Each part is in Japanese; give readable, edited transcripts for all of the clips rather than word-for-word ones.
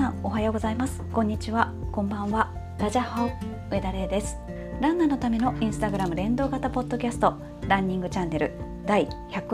さんおはようございます。こんにちは、こんばんは。ダジャハオ、上田玲です。ランナーのためのインスタグラム連動型ポッドキャストランニングチャンネル第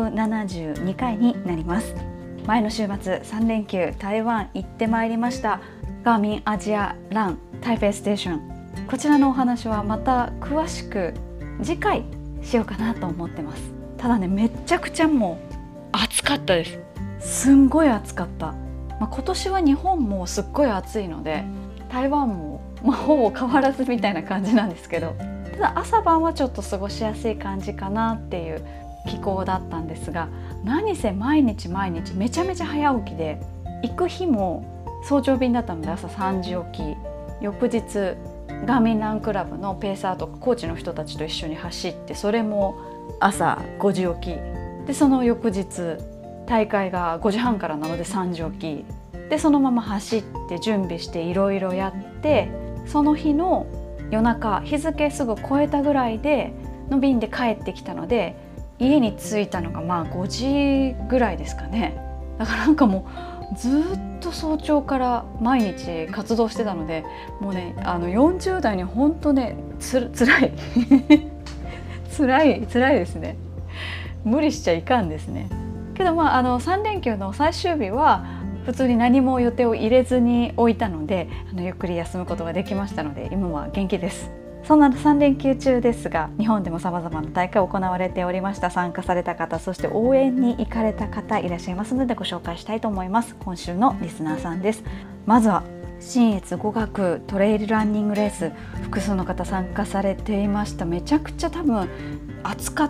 172回になります。前の週末3連休台湾行ってまいりました。ガーミンアジアラン台北ステーション、こちらのお話はまた詳しく次回しようかなと思ってます。ただね、めちゃくちゃもう暑かったです。すんごい暑かった。今年は日本もすっごい暑いので台湾も、ほぼ変わらずみたいな感じなんですけど、ただ朝晩はちょっと過ごしやすい感じかなっていう気候だったんですが、何せ毎日めちゃめちゃ早起きで、行く日も早朝便だったので朝3時起き、翌日ガーミンランクラブのペーサーとかコーチの人たちと一緒に走って、それも朝5時起きで、その翌日大会が5時半からなので3時起きで、そのまま走って準備していろいろやって、その日の夜中日付すぐ超えたぐらいでの便で帰ってきたので、家に着いたのが5時ぐらいですかね。だからなんかもうずっと早朝から毎日活動してたので、もうね40代に本当ねつらい辛いですね。無理しちゃいかんですね。けど3連休の最終日は普通に何も予定を入れずに置いたので、ゆっくり休むことができましたので、今は元気です。そんな3連休中ですが、日本でも様々な大会行われておりました。参加された方、そして応援に行かれた方いらっしゃいますのでご紹介したいと思います。今週のリスナーさんです。まずは信越語学トレイルランニングレース、複数の方参加されていました。めちゃくちゃ多分暑かった、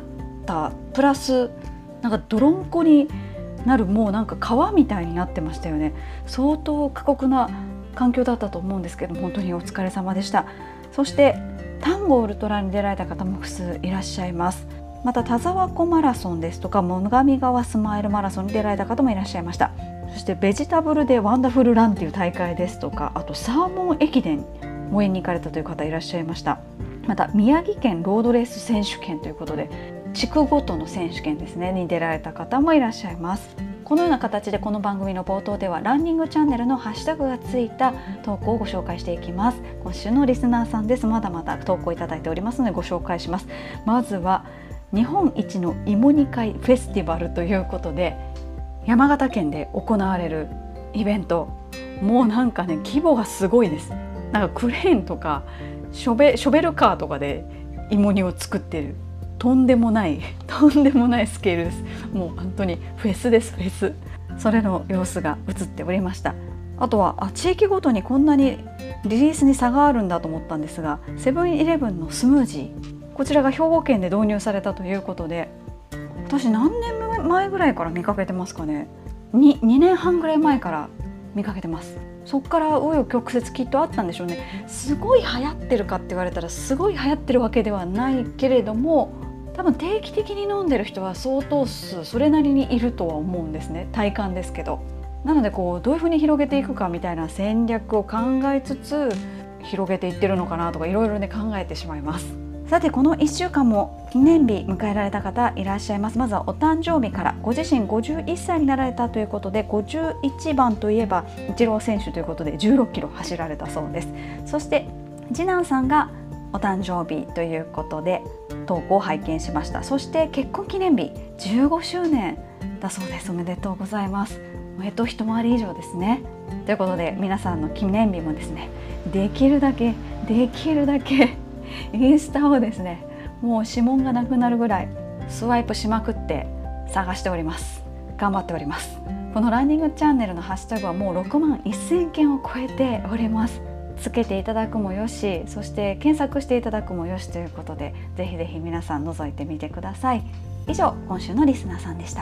プラスなんか泥んこになる、もうなんか川みたいになってましたよね。相当過酷な環境だったと思うんですけど、本当にお疲れ様でした。そして丹後ウルトラに出られた方も複数いらっしゃいます。また田沢湖マラソンですとか最上川スマイルマラソンに出られた方もいらっしゃいました。そしてベジタブルでワンダフルランっていう大会ですとか、あとサーモン駅伝応援に行かれたという方いらっしゃいました。また宮城県ロードレース選手権ということで、地区ごとの選手権ですねに出られた方もいらっしゃいます。このような形でこの番組の冒頭ではランニングチャンネルのハッシュタグがついた投稿をご紹介していきます。今週のリスナーさんです。まだまだ投稿いただいておりますのでご紹介します。まずは日本一の芋煮会フェスティバルということで、山形県で行われるイベント、もうなんかね規模がすごいです。なんかクレーンとかショベルカーとかで芋煮を作ってる、とんでもないスケールです。もう本当にフェスです、フェス。それの様子が映っておりました。あとは地域ごとにこんなにリリースに差があるんだと思ったんですが、セブンイレブンのスムージー、こちらが兵庫県で導入されたということで、私何年前ぐらいから見かけてますかね。2年半ぐらい前から見かけてます。そっから紆余曲折きっとあったんでしょうね。すごい流行ってるかって言われたらすごい流行ってるわけではないけれども、多分定期的に飲んでる人は相当数それなりにいるとは思うんですね、体感ですけど。なのでどういうふうに広げていくかみたいな戦略を考えつつ広げていってるのかなとか、いろいろね考えてしまいます。さて、この1週間も記念日迎えられた方いらっしゃいます。まずはお誕生日から、ご自身51歳になられたということで、51番といえばイチロー選手ということで16キロ走られたそうです。そして次男さんがお誕生日ということで投稿を拝見しました。そして結婚記念日15周年だそうです。おめでとうございます。一回り以上ですね。ということで皆さんの記念日もですね、できるだけインスタをですね、もう指紋がなくなるぐらいスワイプしまくって探しております。頑張っております。このランニングチャンネルのハッシュタグはもう6万1000件を超えております。つけていただくもよし、そして検索していただくもよしということで、ぜひぜひ皆さん覗いてみてください。以上、今週のリスナーさんでした。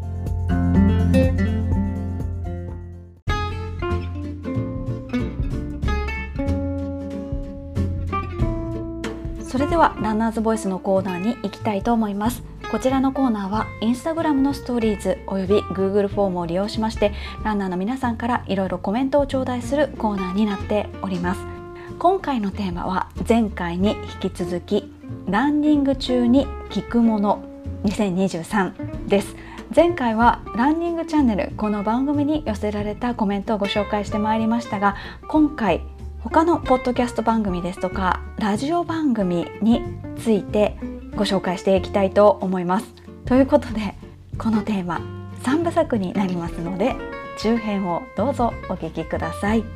それではランナーズボイスのコーナーに行きたいと思います。こちらのコーナーはインスタグラムのストーリーズおよび Google フォームを利用しまして、ランナーの皆さんからいろいろコメントを頂戴するコーナーになっております。今回のテーマは前回に引き続きランニング中に聞くもの2023です。 前回はランニングチャンネル、この番組に寄せられたコメントをご紹介してまいりましたが、今回他のポッドキャスト番組ですとかラジオ番組についてご紹介していきたいと思います。ということで、このテーマ3部作になりますので、中編をどうぞお聞きください。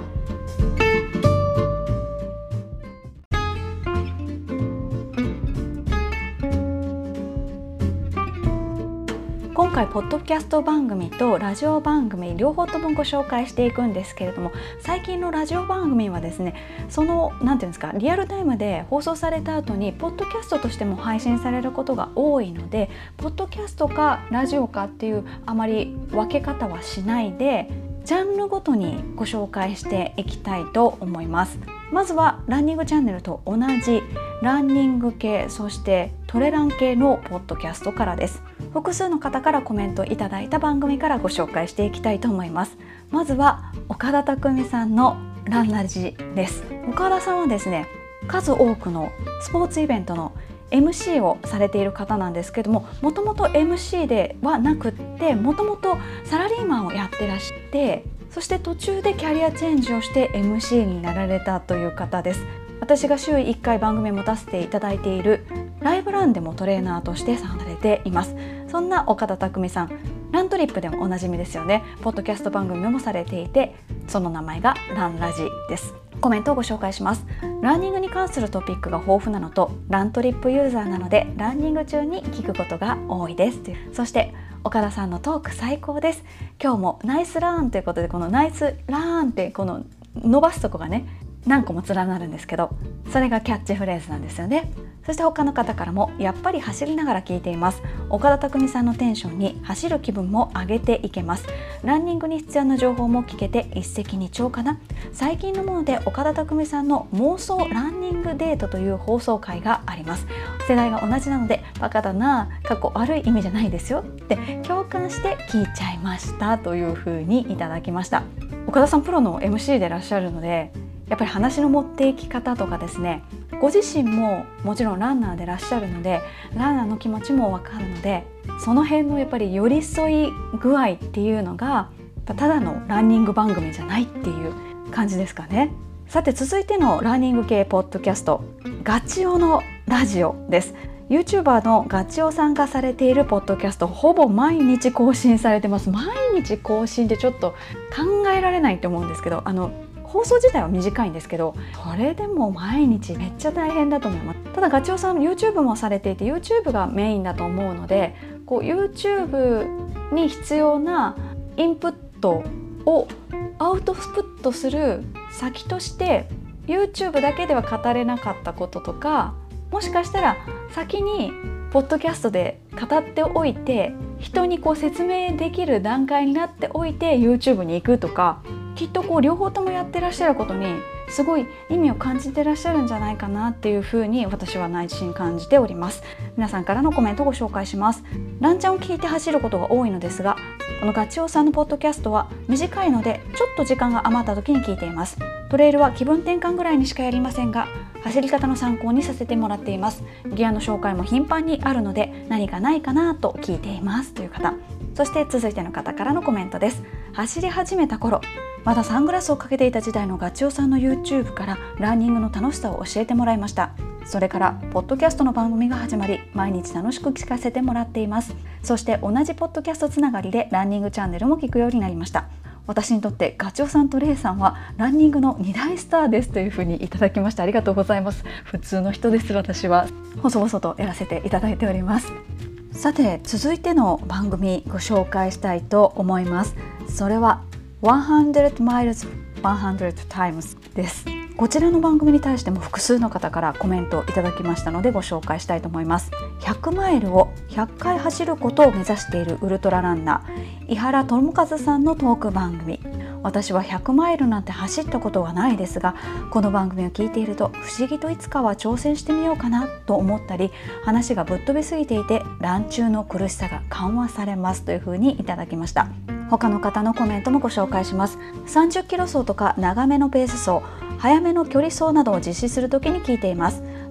今回ポッドキャスト番組とラジオ番組両方ともご紹介していくんですけれども、最近のラジオ番組はですね、そのなんていうんですか、リアルタイムで放送された後にポッドキャストとしても配信されることが多いので、ポッドキャストかラジオかっていうあまり分け方はしないで、ジャンルごとにご紹介していきたいと思います。まずはランニングチャンネルと同じランニング系、そしてトレラン系のポッドキャストからです。複数の方からコメントいただいた番組からご紹介していきたいと思います。まずは岡田匠さんのランラジです。岡田さんはですね、数多くのスポーツイベントの MC をされている方なんですけども、もともと MC ではなくって、もともとサラリーマンをやってらして、そして途中でキャリアチェンジをして MC になられたという方です。私が週1回番組を持たせていただいているライブランでもトレーナーとして参加されています。そんな岡田匠さん、ラントリップでもおなじみですよね。ポッドキャスト番組もされていて、その名前がランラジです。コメントをご紹介します。ランニングに関するトピックが豊富なのと、ラントリップユーザーなのでランニング中に聞くことが多いです。そして岡田さんのトーク最高です。今日もナイスラーンということで、このナイスラーンってこの伸ばすとこがね、何個も連なるんですけど、それがキャッチフレーズなんですよね。そして他の方からも、やっぱり走りながら聞いています。岡田匠さんのテンションに走る気分も上げていけます。ランニングに必要な情報も聞けて一石二鳥かな。最近のもので岡田匠さんの妄想ランニングデートという放送回があります。世代が同じなので、バカだな、過去悪い意味じゃないですよって共感して聞いちゃいましたというふうにいただきました。岡田さんプロの MC でいらっしゃるので、やっぱり話の持っていき方とかですね、ご自身ももちろんランナーでいらっしゃるので、ランナーの気持ちもわかるので、その辺のやっぱり寄り添い具合っていうのが、ただのランニング番組じゃないっていう感じですかね。さて続いてのランニング系ポッドキャスト、ガチオのラジオです。YouTuber のガチオさんがされているポッドキャスト、ほぼ毎日更新されてます。毎日更新ってちょっと考えられないと思うんですけど、放送自体は短いんですけど、それでも毎日めっちゃ大変だと思います。ただガチオさん YouTube もされていて、 YouTube がメインだと思うので、こう YouTube に必要なインプットをアウトプットする先として、 YouTube だけでは語れなかったこととか、もしかしたら先にポッドキャストで語っておいて、人にこう説明できる段階になっておいて YouTube に行くとか、きっとこう両方ともやってらっしゃることにすごい意味を感じてらっしゃるんじゃないかなっていうふうに私は内心感じております。皆さんからのコメントをご紹介します。ランちゃんを聞いて走ることが多いのですが、このガチオさんのポッドキャストは短いので、ちょっと時間が余った時に聞いています。トレイルは気分転換ぐらいにしかやりませんが、走り方の参考にさせてもらっています。ギアの紹介も頻繁にあるので、何かないかなと聞いていますという方。そして続いての方からのコメントです。走り始めた頃、まだサングラスをかけていた時代のガチオさんの YouTube からランニングの楽しさを教えてもらいました。それからポッドキャストの番組が始まり、毎日楽しく聞かせてもらっています。そして同じポッドキャストつながりでランニングチャンネルも聞くようになりました。私にとってガチオさんとレイさんはランニングの2大スターですというふうにいただきました。ありがとうございます。普通の人です。私は細々とやらせていただいております。さて続いての番組ご紹介したいと思います。それは100 miles 100 times です。こちらの番組に対しても複数の方からコメントをいただきましたのでご紹介したいと思います。100マイルを100回走ることを目指しているウルトラランナー井原智和さんのトーク番組。私は100マイルなんて走ったことはないですが、この番組を聞いていると不思議といつかは挑戦してみようかなと思ったり、話がぶっ飛びすぎていてラン中の苦しさが緩和されますというふうにいただきました。他の方のコメントもご紹介します。30キロ走とか長めのペース走、早めの距離走などを実施するときに聞いています。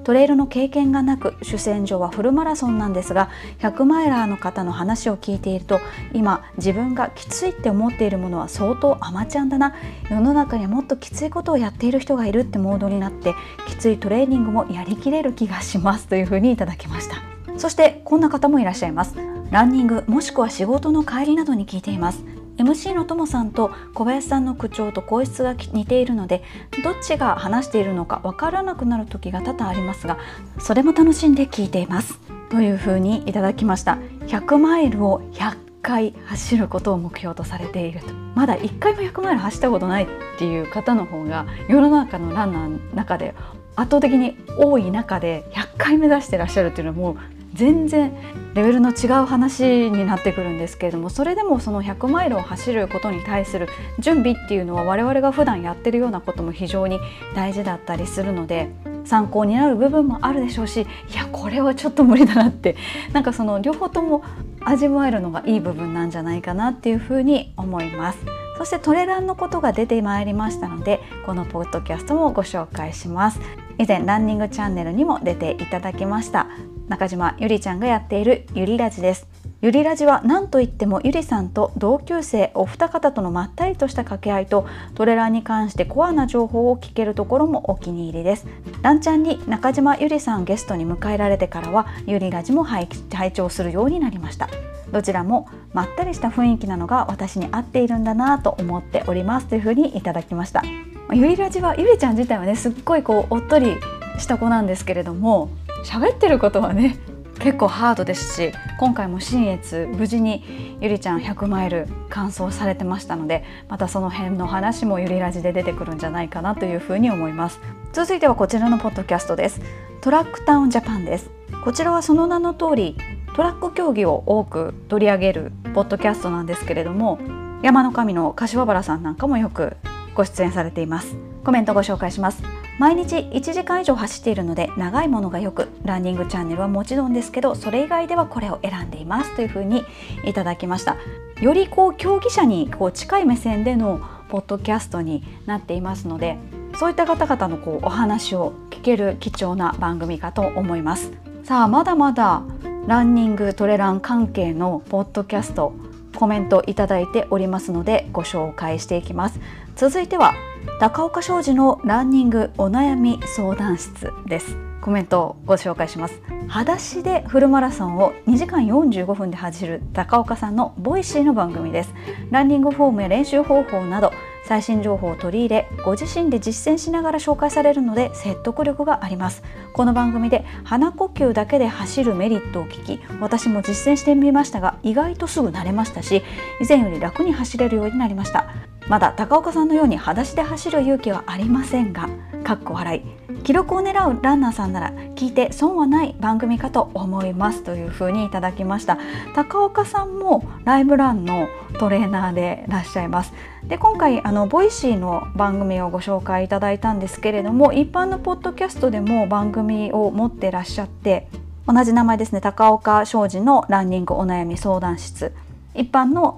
トレイルの経験がなく主戦場はフルマラソンなんですが、100マイラーの方の話を聞いていると、今自分がきついって思っているものは相当甘ちゃんだな、世の中にはもっときついことをやっている人がいるってモードになって、きついトレーニングもやりきれる気がしますというふうにいただきました。そしてこんな方もいらっしゃいます。ランニングもしくは仕事の帰りなどに聞いています。 MC のともさんと小林さんの口調と声質が似ているので、どっちが話しているのかわからなくなる時が多々ありますが、それも楽しんで聞いていますというふうにいただきました。100マイルを100回走ることを目標とされていると。まだ1回も100マイル走ったことないっていう方の方が世の中のランナーの中で圧倒的に多い中で、100回目指してらっしゃるっていうのはもう全然レベルの違う話になってくるんですけれども、それでもその100マイルを走ることに対する準備っていうのは我々が普段やってるようなことも非常に大事だったりするので、参考になる部分もあるでしょうし、いやこれはちょっと無理だなって、なんかその両方とも味わえるのがいい部分なんじゃないかなっていうふうに思います。そしてトレランのことが出てまいりましたので、このポッドキャストもご紹介します。以前ランニングチャンネルにも出ていただきました中島ゆりちゃんがやっているゆりラジです。ゆりラジは何といってもゆりさんと同級生お二方とのまったりとした掛け合いと、トレランに関してコアな情報を聞けるところもお気に入りです。ランちゃんに中島ゆりさんゲストに迎えられてからは、ゆりラジも拝聴するようになりました。どちらもまったりした雰囲気なのが私に合っているんだなと思っておりますというふうにいただきました。ゆりラジはゆりちゃん自体はね、すっごいこうおっとりした子なんですけれども、喋ってることはね結構ハードですし、今回も信越無事にゆりちゃん100マイル完走されてましたので、またその辺の話もゆりラジで出てくるんじゃないかなというふうに思います。続いてはこちらのポッドキャストです。トラックタウンジャパンです。こちらはその名の通りトラック競技を多く取り上げるポッドキャストなんですけれども、山の神の柏原さんなんかもよくご出演されています。コメントご紹介します。毎日1時間以上走っているので長いものがよく、ランニングチャンネルはもちろんですけど、それ以外ではこれを選んでいますというふうにいただきました。よりこう競技者にこう近い目線でのポッドキャストになっていますので、そういった方々のこうお話を聞ける貴重な番組かと思います。さあまだまだランニングトレラン関係のポッドキャストコメントいただいておりますのでご紹介していきます。続いては高岡商事のランニングお悩み相談室です。コメントをご紹介します。裸足でフルマラソンを2時間45分で走る高岡さんのボイシーの番組です。ランニングフォームや練習方法など最新情報を取り入れ、ご自身で実践しながら紹介されるので説得力があります。この番組で鼻呼吸だけで走るメリットを聞き、私も実践してみましたが意外とすぐ慣れましたし、以前より楽に走れるようになりました。まだ高岡さんのように裸足で走る勇気はありませんが、かっこ笑い、記録を狙うランナーさんなら聞いて損はない番組かと思いますというふうにいただきました。高岡さんもライブランのトレーナーでいらっしゃいます。で今回ボイシーの番組をご紹介いただいたんですけれども、一般のポッドキャストでも番組を持っていらっしゃって、同じ名前ですね、高岡商事のランニングお悩み相談室、一般の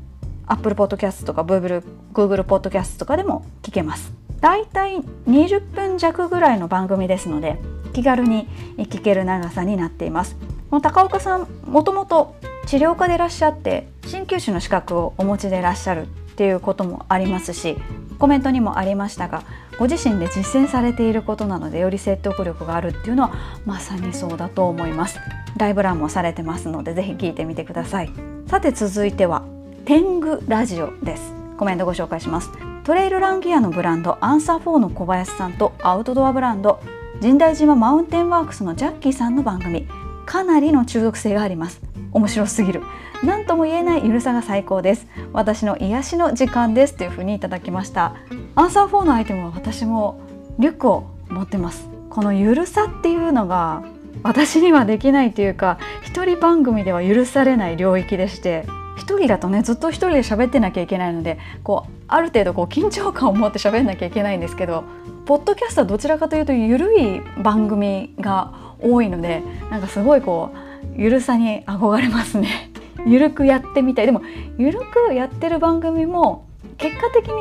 Apple Podcast とか Google Podcast とかでも聞けます。だいたい20分弱ぐらいの番組ですので、気軽に聞ける長さになっています。この高岡さん、もともと治療家でいらっしゃって鍼灸師の資格をお持ちでいらっしゃるっていうこともありますし、コメントにもありましたが、ご自身で実践されていることなのでより説得力があるっていうのはまさにそうだと思います。ライブランもされてますのでぜひ聞いてみてください。さて続いては天狗ラジオです。コメントご紹介します。トレイルランギアのブランドアンサー4の小林さんとアウトドアブランド神代島マウンテンワークスのジャッキーさんの番組、かなりの中毒性があります。面白すぎる、何とも言えないゆるさが最高です。私の癒しの時間ですというふうにいただきました。アンサー4のアイテムは私もリュックを持ってます。このゆるさっていうのが私にはできないというか、一人番組では許されない領域でして、一人だとねずっと一人で喋ってなきゃいけないので、ある程度緊張感を持って喋んなきゃいけないんですけど、ポッドキャストはどちらかというとゆるい番組が多いので、なんかすごいゆるさに憧れますね。ゆるくやってみたい。でもゆるくやってる番組も結果的に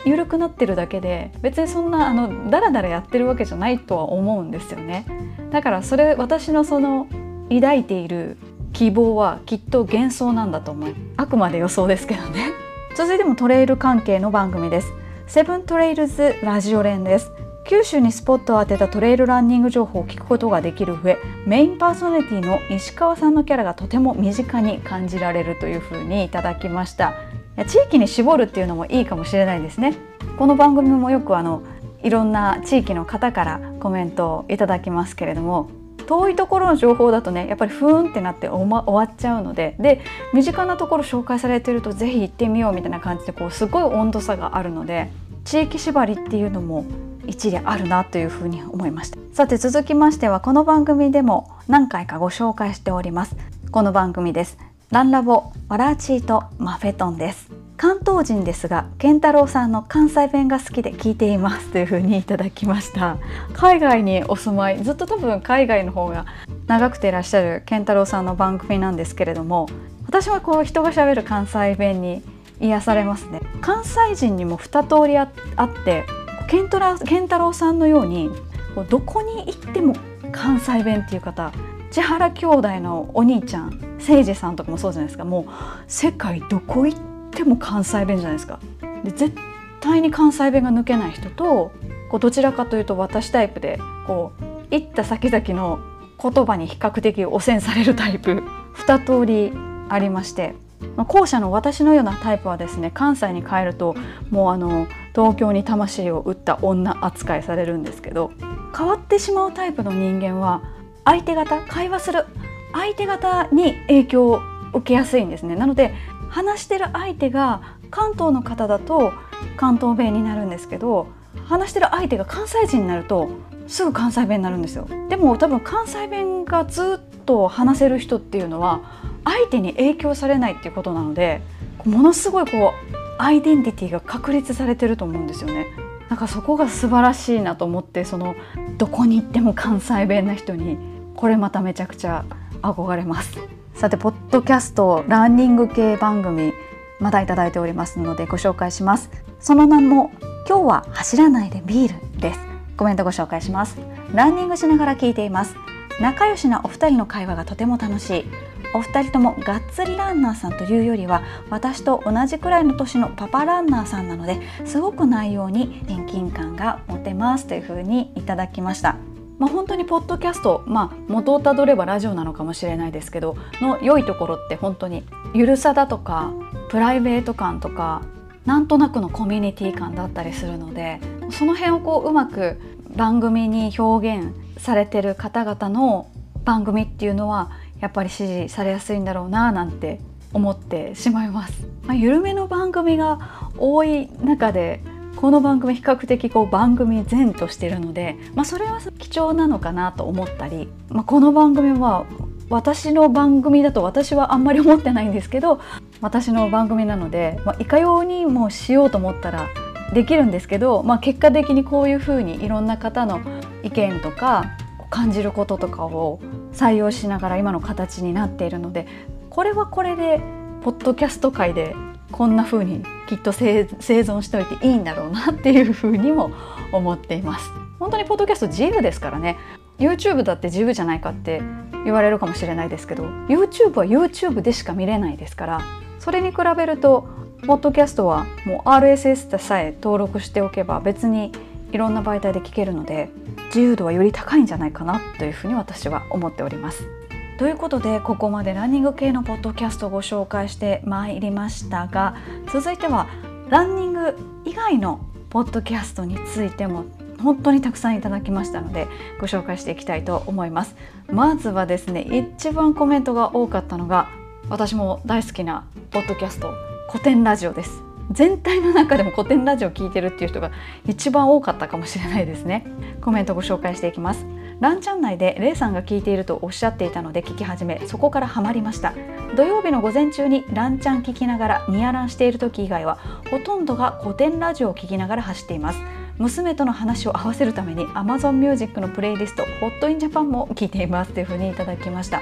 緩くなってるだけで、別にそんなダラダラやってるわけじゃないとは思うんですよね。だから私のその抱いている希望はきっと幻想なんだと思う。あくまで予想ですけどね。続いてもトレイル関係の番組です。セブントレイルズラジオ連です。九州にスポットを当てたトレイルランニング情報を聞くことができる上、メインパーソナリティの石川さんのキャラがとても身近に感じられるというふうにいただきました。地域に絞るっていうのもいいかもしれないですね。この番組もよくいろんな地域の方からコメントをいただきますけれども、遠いところの情報だとね、やっぱりふーんってなって終わっちゃうので、身近なところ紹介されているとぜひ行ってみようみたいな感じですごい温度差があるので、地域縛りっていうのも一理あるなというふうに思いました。さて続きましては、この番組でも何回かご紹介しておりますこの番組です。ランラボワラーチーとマフェトンです。関東人ですが、健太郎さんの関西弁が好きで聞いていますというふうにいただきました。海外にお住まい、ずっと多分海外の方が長くていらっしゃる健太郎さんの番組なんですけれども、私は人が喋る関西弁に癒されますね。関西人にも2通りあって健太郎さんのようにどこに行っても関西弁っていう方、千原兄弟のお兄ちゃん誠司さんとかもそうじゃないですか。もう世界どこ行っても関西弁じゃないですか。で絶対に関西弁が抜けない人と、どちらかというと私タイプで行った先々の言葉に比較的汚染されるタイプ、2通りありまして、後者の私のようなタイプはですね、関西に帰るともう東京に魂を打った女扱いされるんですけど、変わってしまうタイプの人間は会話する相手方に影響を受けやすいんですね。なので話してる相手が関東の方だと関東弁になるんですけど、話してる相手が関西人になるとすぐ関西弁になるんですよ。でも多分関西弁がずっと話せる人っていうのは相手に影響されないっていうことなので、ものすごいアイデンティティが確立されてると思うんですよね。なんかそこが素晴らしいなと思って、どこに行っても関西弁な人にこれまためちゃくちゃ憧れます。さてポッドキャストランニング系番組まだいただいておりますのでご紹介します。その名も今日は走らないでビールです。コメントご紹介します。ランニングしながら聞いています。仲良しなお二人の会話がとても楽しい。お二人ともがっつりランナーさんというよりは私と同じくらいの年のパパランナーさんなので、すごく内容に親近感が持てますというふうにいただきました。本当にポッドキャスト、元をたどればラジオなのかもしれないですけどの良いところって、本当にゆるさだとかプライベート感とかなんとなくのコミュニティ感だったりするので、その辺をうまく番組に表現されてる方々の番組っていうのはやっぱり支持されやすいんだろうななんて思ってしまいます。緩めの番組が多い中でこの番組比較的番組前としているので、それは貴重なのかなと思ったり、この番組は私の番組だと私はあんまり思ってないんですけど、私の番組なので、いかようにもしようと思ったらできるんですけど、結果的にこういうふうにいろんな方の意見とか感じることとかを採用しながら今の形になっているので、これはこれでポッドキャスト界でこんな風にきっと生存しておいていいんだろうなっていう風にも思っています。本当にポッドキャスト自由ですからね。 YouTube だって自由じゃないかって言われるかもしれないですけど、 YouTube は YouTube でしか見れないですから、それに比べるとポッドキャストはもう RSS さえ登録しておけば別にいろんな媒体で聞けるので、自由度はより高いんじゃないかなというふうに私は思っております。ということでここまでランニング系のポッドキャストをご紹介してまいりましたが、続いてはランニング以外のポッドキャストについても本当にたくさんいただきましたのでご紹介していきたいと思います。まずはですね、一番コメントが多かったのが私も大好きなポッドキャスト古典ラジオです。全体の中でも古典ラジオを聞いてるっていう人が一番多かったかもしれないですね。コメントご紹介していきます。ランチャン内でレイさんが聞いているとおっしゃっていたので聞き始め、そこからハマりました。土曜日の午前中にランチャン聞きながらニアランしている時以外はほとんどが古典ラジオを聞きながら走っています。娘との話を合わせるために Amazon Music のプレイリスト Hot in Japan も聞いていますというふうにいただきました。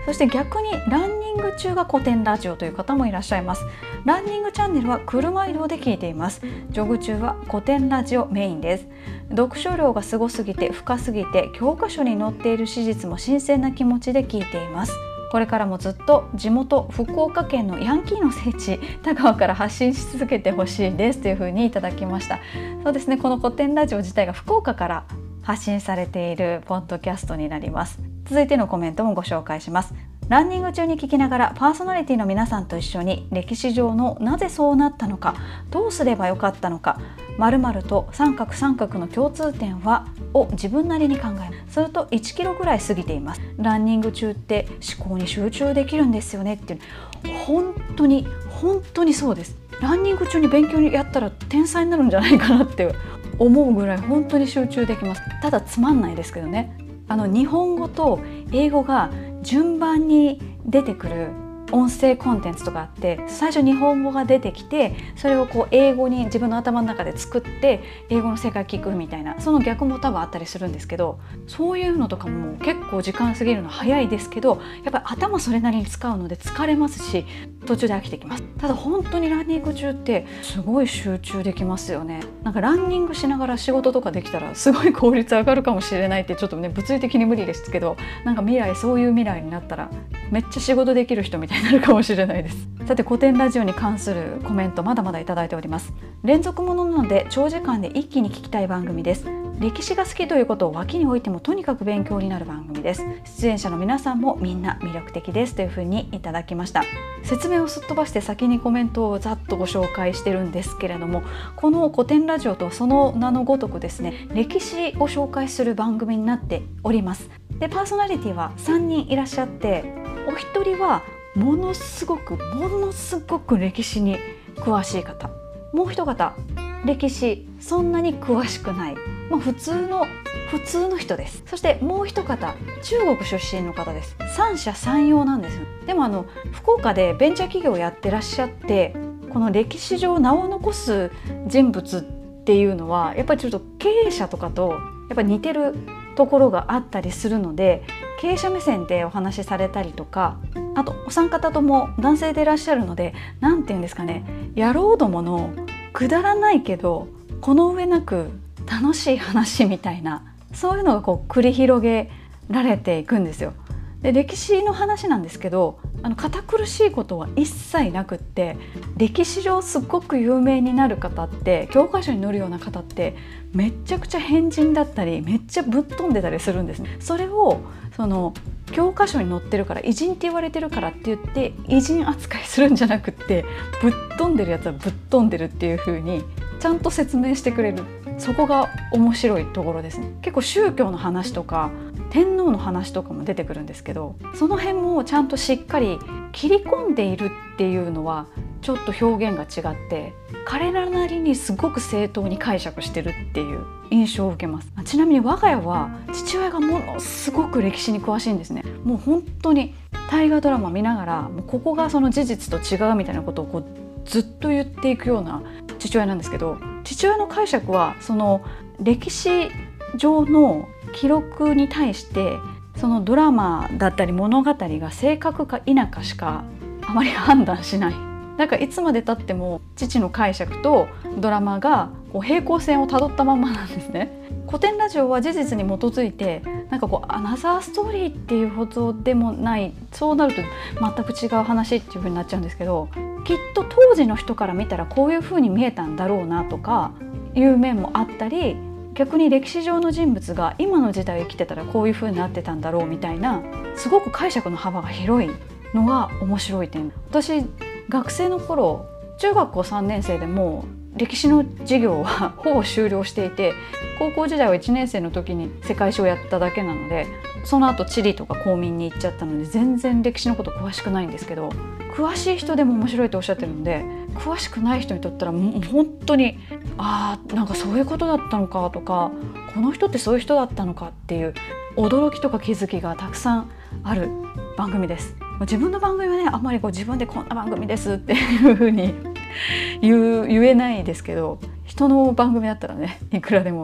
そして逆にランニング中が古典ラジオという方もいらっしゃいます。ランニングチャンネルは車移動で聞いています。ジョグ中は古典ラジオメインです。読書量がすごすぎて深すぎて教科書に載っている史実も新鮮な気持ちで聞いています。これからもずっと地元福岡県のヤンキーの聖地田川から発信し続けてほしいですというふうにいただきました。そうですね、この古典ラジオ自体が福岡から発信されているポッドキャストになります。続いてのコメントもご紹介します。ランニング中に聞きながらパーソナリティの皆さんと一緒に歴史上のなぜそうなったのか、どうすればよかったのか、〇〇と三角三角の共通点はを自分なりに考えます。すると1キロぐらい過ぎています。ランニング中って思考に集中できるんですよねっていう、本当にそうです。ランニング中に勉強やったら天才になるんじゃないかなって思うぐらい本当に集中できます。ただつまんないですけどね。日本語と英語が順番に出てくる音声コンテンツとかあって、最初日本語が出てきてそれを英語に自分の頭の中で作って英語の世界聞くみたいな、その逆も多分あったりするんですけど、そういうのとかも結構時間過ぎるの早いですけど、やっぱり頭それなりに使うので疲れますし途中で飽きてきます。ただ本当にランニング中ってすごい集中できますよね。なんかランニングしながら仕事とかできたらすごい効率上がるかもしれないって、ちょっとね物理的に無理ですけど、なんかそういう未来になったらめっちゃ仕事できる人みたいになるかもしれないです。さて古典ラジオに関するコメントまだまだいただいております。連続ものなので長時間で一気に聞きたい番組です。歴史が好きということを脇に置いてもとにかく勉強になる番組です。出演者の皆さんもみんな魅力的ですというふうにいただきました。説明をすっ飛ばして先にコメントをざっとご紹介してるんですけれども、この古典ラジオとその名のごとくですね、歴史を紹介する番組になっております。でパーソナリティは3人いらっしゃって、お一人はものすごく歴史に詳しい方、もう一方歴史そんなに詳しくない、普通の人です。そしてもう一方中国出身の方です。三者三様なんですよ。でも福岡でベンチャー企業をやってらっしゃって、この歴史上名を残す人物っていうのはやっぱりちょっと経営者とかとやっぱり似てるところがあったりするので、経営者目線でお話しされたりとか、あとお三方とも男性でいらっしゃるので、なんていうんですかね、野郎どものくだらないけどこの上なく楽しい話みたいな、そういうのが繰り広げられていくんですよ。で歴史の話なんですけど、堅苦しいことは一切なくって、歴史上すっごく有名になる方って、教科書に載るような方ってめっちゃくちゃ変人だったりめっちゃぶっ飛んでたりするんですね。それを教科書に載ってるから偉人って言われてるからって言って偉人扱いするんじゃなくって、ぶっ飛んでるやつはぶっ飛んでるっていう風にちゃんと説明してくれる、そこが面白いところですね。結構宗教の話とか天皇の話とかも出てくるんですけど、その辺もちゃんとしっかり切り込んでいるっていうのはちょっと表現が違って、彼らなりにすごく正当に解釈してるっていう印象を受けます。ちなみに我が家は父親がものすごく歴史に詳しいんですね。もう本当に大河ドラマ見ながら、もうここがその事実と違うみたいなことをずっと言っていくような父親なんですけど、父親の解釈はその歴史上の記録に対してそのドラマだったり物語が正確か否かしかあまり判断しない。だからいつまで経っても父の解釈とドラマが平行線をたどったままなんですね。古典ラジオは事実に基づいてアナザーストーリーっていうほどでもない、そうなると全く違う話っていう風になっちゃうんですけど、きっと当時の人から見たらこういう風に見えたんだろうなとかいう面もあったり、逆に歴史上の人物が今の時代生きてたらこういう風になってたんだろうみたいな、すごく解釈の幅が広いのが面白い点。私学生の頃中学校3年生でも歴史の授業はほぼ終了していて、高校時代は1年生の時に世界史をやっただけなので、その後地理とか公民に行っちゃったので全然歴史のこと詳しくないんですけど、詳しい人でも面白いとおっしゃってるので、詳しくない人にとったらもう本当になんかそういうことだったのかとか、この人ってそういう人だったのかっていう驚きとか気づきがたくさんある番組です。自分の番組はね、あんまり自分でこんな番組ですっていう風に言えないですけど、人の番組だったらねいくらでも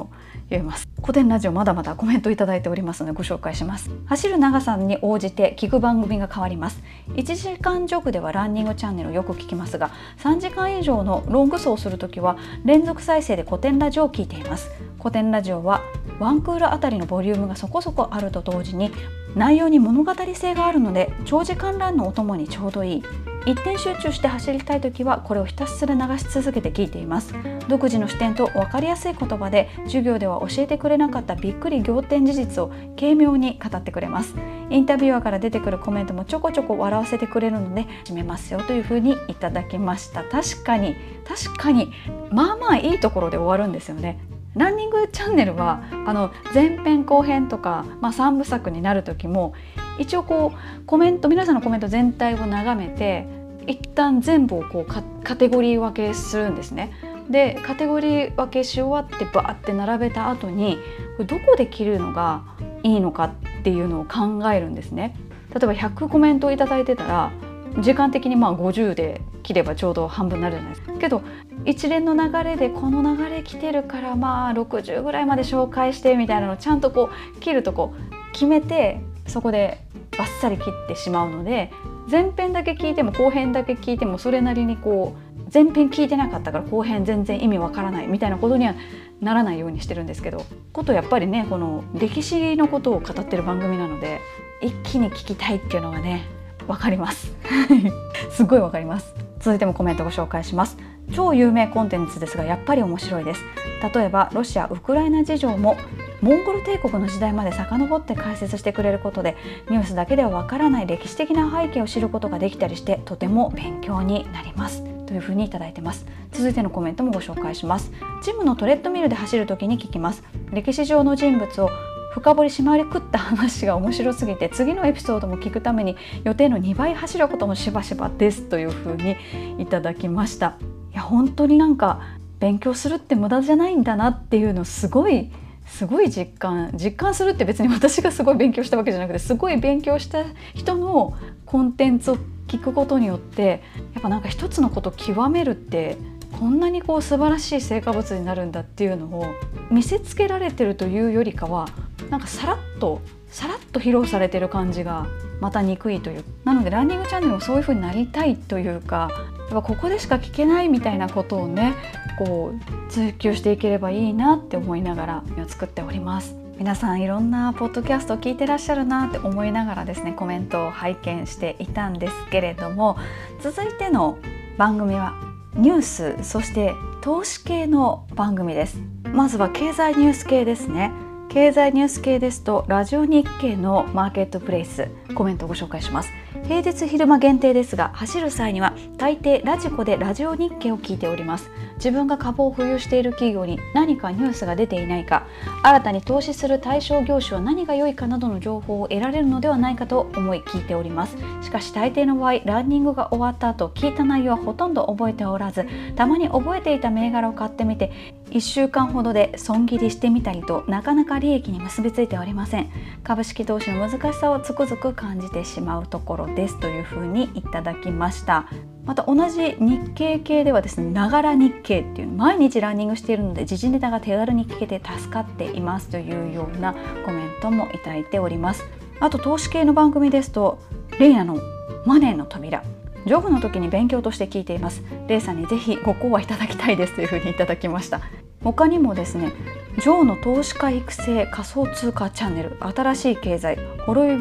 言えます。古典ラジオまだまだコメントいただいておりますのでご紹介します。走る長さに応じて聞く番組が変わります。1時間弱ではランニングチャンネルをよく聞きますが、3時間以上のロング走をするときは連続再生で古典ラジオを聞いています。古典ラジオはワンクールあたりのボリュームがそこそこあると同時に内容に物語性があるので長時間ランのお供にちょうどいい。一点集中して走りたいときはこれをひたすら流し続けて聞いています。独自の視点と分かりやすい言葉で授業では教えてくれなかったびっくり仰天事実を軽妙に語ってくれます。インタビュアーから出てくるコメントもちょこちょこ笑わせてくれるので始めますよというふうにいただきました。確かにまあまあいいところで終わるんですよね。ランニングチャンネルは前編後編とか、3部作になる時も一応皆さんのコメント全体を眺めて一旦全部をカテゴリー分けするんですね。でカテゴリー分けし終わってバーって並べた後にどこで切るのがいいのかっていうのを考えるんですね。例えば100コメントをいただいてたら時間的に50で切ればちょうど半分になるじゃないですか。けど一連の流れでこの流れ来てるから60ぐらいまで紹介してみたいなのをちゃんと切ると決めてそこでバッサリ切ってしまうので、前編だけ聞いても後編だけ聞いてもそれなりに前編聞いてなかったから後編全然意味わからないみたいなことにはならないようにしてるんですけど、やっぱりねこの歴史のことを語ってる番組なので一気に聞きたいっていうのがねわかりますすごいわかります。続いてもコメントご紹介します。超有名コンテンツですがやっぱり面白いです。例えばロシア・ウクライナ事情もモンゴル帝国の時代まで遡って解説してくれることでニュースだけではわからない歴史的な背景を知ることができたりしてとても勉強になりますというふうにいただいてます。続いてのコメントもご紹介します。ジムのトレッドミルで走るときに聞きます。歴史上の人物を深掘りしまりくった話が面白すぎて次のエピソードも聞くために予定の2倍走ることもしばしばですというふうにいただきました。いや本当に勉強するって無駄じゃないんだなっていうのをすごい実感するって、別に私がすごい勉強したわけじゃなくてすごい勉強した人のコンテンツを聞くことによってやっぱ一つのことを極めるってこんなに素晴らしい成果物になるんだっていうのを見せつけられてるというよりかはさらっと披露されてる感じがまた憎いという。なのでランニングチャンネルもそういう風になりたいというか、やっぱここでしか聞けないみたいなことをね追求していければいいなって思いながら作っております。皆さんいろんなポッドキャストを聞いてらっしゃるなって思いながらですねコメントを拝見していたんですけれども、続いての番組はニュースそして投資系の番組です。まずは経済ニュース系ですね。経済ニュース系ですとラジオ日経のマーケットプレイスコメントをご紹介します。平日昼間限定ですが走る際には大抵ラジコでラジオ日経を聞いております。自分が株を保有している企業に何かニュースが出ていないか、新たに投資する対象業種は何が良いかなどの情報を得られるのではないかと思い聞いております。しかし大抵の場合ランニングが終わった後聞いた内容はほとんど覚えておらず、たまに覚えていた銘柄を買ってみて1週間ほどで損切りしてみたりとなかなか利益に結びついておりません。株式投資の難しさをつくづく感じてしまうところですというふうにいただきました。また同じ日経系ではですね、ながら日経っていう毎日ランニングしているので時事ネタが手軽に聞けて助かっていますというようなコメントもいただいております。あと投資系の番組ですとレイナのマネーの扉、ジョブの時に勉強として聞いています。レイさんにぜひご講話いただきたいですというふうにいただきました。他にもですね、ジョーの投資家育成仮想通貨チャンネル、新しい経済、ホロイ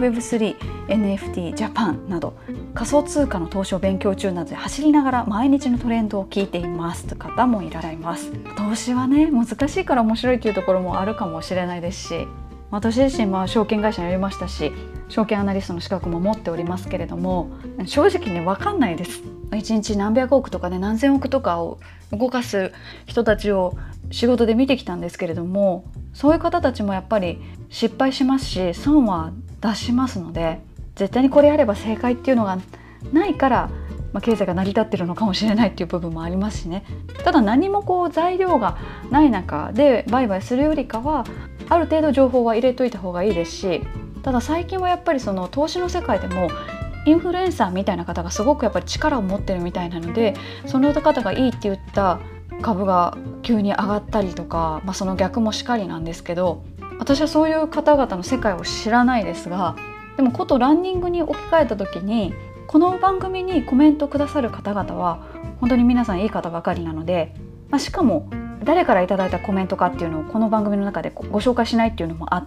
Web3、NFT ジャパンなど仮想通貨の投資を勉強中なので走りながら毎日のトレンドを聞いていますという方もいらっしゃいます。投資はね難しいから面白いというところもあるかもしれないですし、私自身証券会社にやりましたし証券アナリストの資格も持っておりますけれども、正直ね分かんないです。1日何百億とかね何千億とかを動かす人たちを仕事で見てきたんですけれども、そういう方たちもやっぱり失敗しますし損は出しますので、絶対にこれやれば正解っていうのがないから、経済が成り立ってるのかもしれないっていう部分もありますしね。ただ何も材料がない中で売買するよりかはある程度情報は入れといた方がいいですし、ただ最近はやっぱりその投資の世界でもインフルエンサーみたいな方がすごくやっぱり力を持ってるみたいなので、その方がいいって言った株が急に上がったりとか、その逆もしかりなんですけど、私はそういう方々の世界を知らないですが、でもことランニングに置き換えた時に、この番組にコメントくださる方々は本当に皆さんいい方ばかりなので、しかも誰からいただいたコメントかっていうのをこの番組の中でご紹介しないっていうのもあって、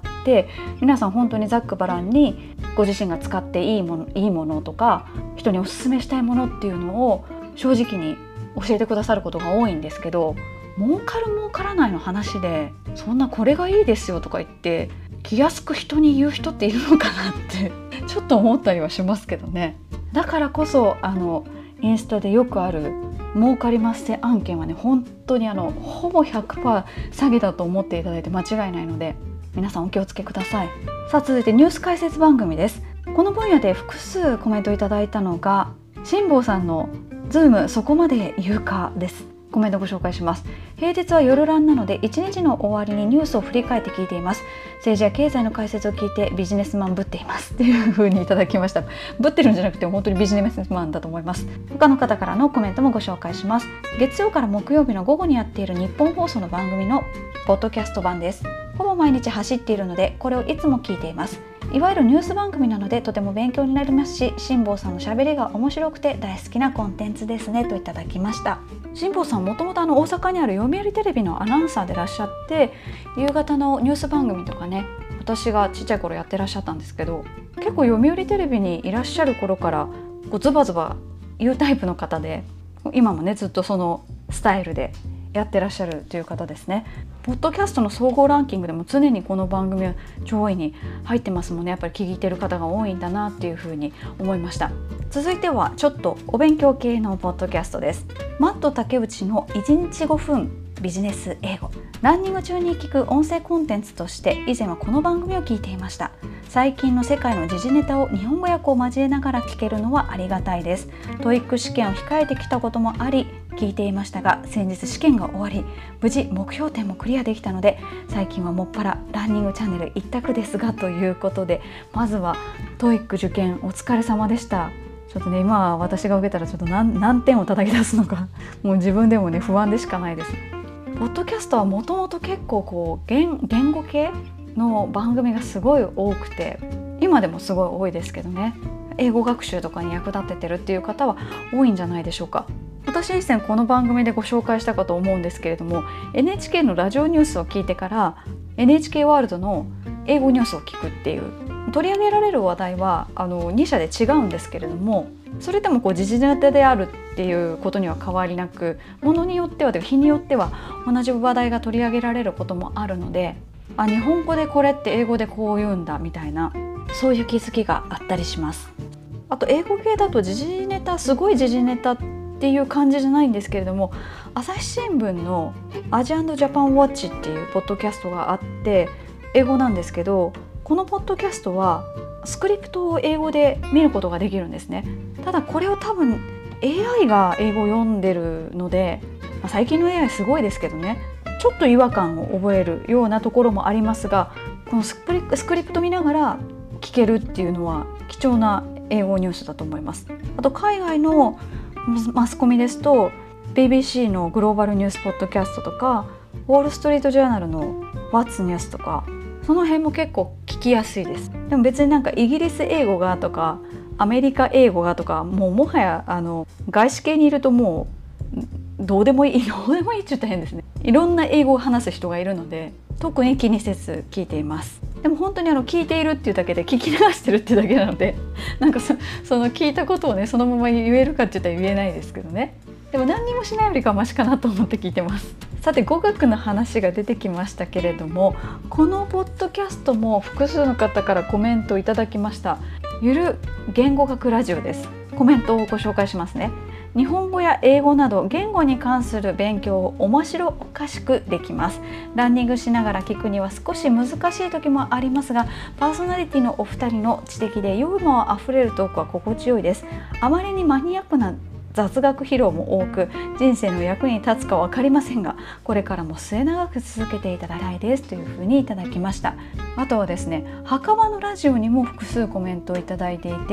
皆さん本当にざっくばらんにご自身が使っていいものとか、人におすすめしたいものっていうのを正直に教えてくださることが多いんですけど、儲かる儲からないの話でそんなこれがいいですよとか言って気安く人に言う人っているのかなってちょっと思ったりはしますけどね。だからこそインスタでよくある儲かりますせ案件はね、本当にほぼ 100% 詐欺だと思っていただいて間違いないので、皆さんお気をつけください。さあ続いてニュース解説番組です。この分野で複数コメントいただいたのが辛坊さんのズームそこまで言うかです。コメントご紹介します。平日は夜ランなので1日の終わりにニュースを振り返って聞いています。政治や経済の解説を聞いてビジネスマンぶっていますっていう風にいただきました。ぶってるんじゃなくて本当にビジネスマンだと思います。他の方からのコメントもご紹介します。月曜から木曜日の午後にやっている日本放送の番組のポッドキャスト版です。ほぼ毎日走っているのでこれをいつも聞いています。いわゆるニュース番組なのでとても勉強になりますし、辛坊さんのしゃべりが面白くて大好きなコンテンツですねといただきました。辛坊さんもともと大阪にある読売テレビのアナウンサーでいらっしゃって、夕方のニュース番組とかね、私がちっちゃい頃やってらっしゃったんですけど、結構読売テレビにいらっしゃる頃からズバズバ言うタイプの方で、今もねずっとそのスタイルでやってらっしゃるという方ですね。ポッドキャストの総合ランキングでも常にこの番組は上位に入ってますもんね。やっぱり聞いてる方が多いんだなっていうふうに思いました。続いてはちょっとお勉強系のポッドキャストです。マット竹内の1日5分ビジネス英語。ランニング中に聞く音声コンテンツとして以前はこの番組を聞いていました。最近の世界の時事ネタを日本語訳を交えながら聞けるのはありがたいです。TOEIC 試験を控えてきたこともあり聞いていましたが、先日試験が終わり無事目標点もクリアできたので、最近はもっぱらランニングチャンネル一択ですが、ということで、まずは TOEIC 受験お疲れ様でした。ちょっとね、今は私が受けたらちょっと 何点を叩き出すのかもう自分でもね不安でしかないです。ポッドキャストはもともと結構言語系の番組がすごい多くて、今でもすごい多いですけどね、英語学習とかに役立ててるっていう方は多いんじゃないでしょうか。私以前この番組でご紹介したかと思うんですけれども、 NHK のラジオニュースを聞いてから NHK ワールドの英語ニュースを聞くっていう、取り上げられる話題は2社で違うんですけれども、それでも時事ネタであるっていうことには変わりなく、ものによっては日によっては同じ話題が取り上げられることもあるので、日本語でこれって英語でこう言うんだみたいな、そういう気づきがあったりします。あと英語系だと時事ネタ、すごい時事ネタっていう感じじゃないんですけれども、朝日新聞のアジアンドジャパンウォッチっていうポッドキャストがあって、英語なんですけど、このポッドキャストはスクリプトを英語で見ることができるんですね。ただこれを多分 AI が英語を読んでるので、最近の AI すごいですけどね、ちょっと違和感を覚えるようなところもありますが、このスクリプト見ながら聞けるっていうのは貴重な英語ニュースだと思います。あと海外のマスコミですと BBC のグローバルニュースポッドキャストとか、ウォールストリートジャーナルの What's ニュースとか、その辺も結構聞きやすいです。でも別にイギリス英語がとかアメリカ英語がとか、もはや外資系にいるともうどうでもいいって言ったら変ですね。いろんな英語を話す人がいるので、特に気にせず聞いています。でも本当に聞いているっていうだけで、聞き流してるっていうだけなので、その聞いたことをねそのまま言えるかって言ったら言えないですけどね。でも何にもしないよりかはマシかなと思って聞いてます。さて語学の話が出てきましたけれども、このポッドキャストも複数の方からコメントをいただきました。ゆる言語学ラジオです。コメントをご紹介しますね。日本語や英語など言語に関する勉強を面白おかしくできます。ランニングしながら聞くには少し難しい時もありますが、パーソナリティのお二人の知的でユーモアあふれるトークは心地よいです。あまりにマニアックな雑学披露も多く、人生の役に立つか分かりませんが、これからも末永く続けていただきたいですというふうにいただきました。あとはですね、墓場のラジオにも複数コメントをいただいていて、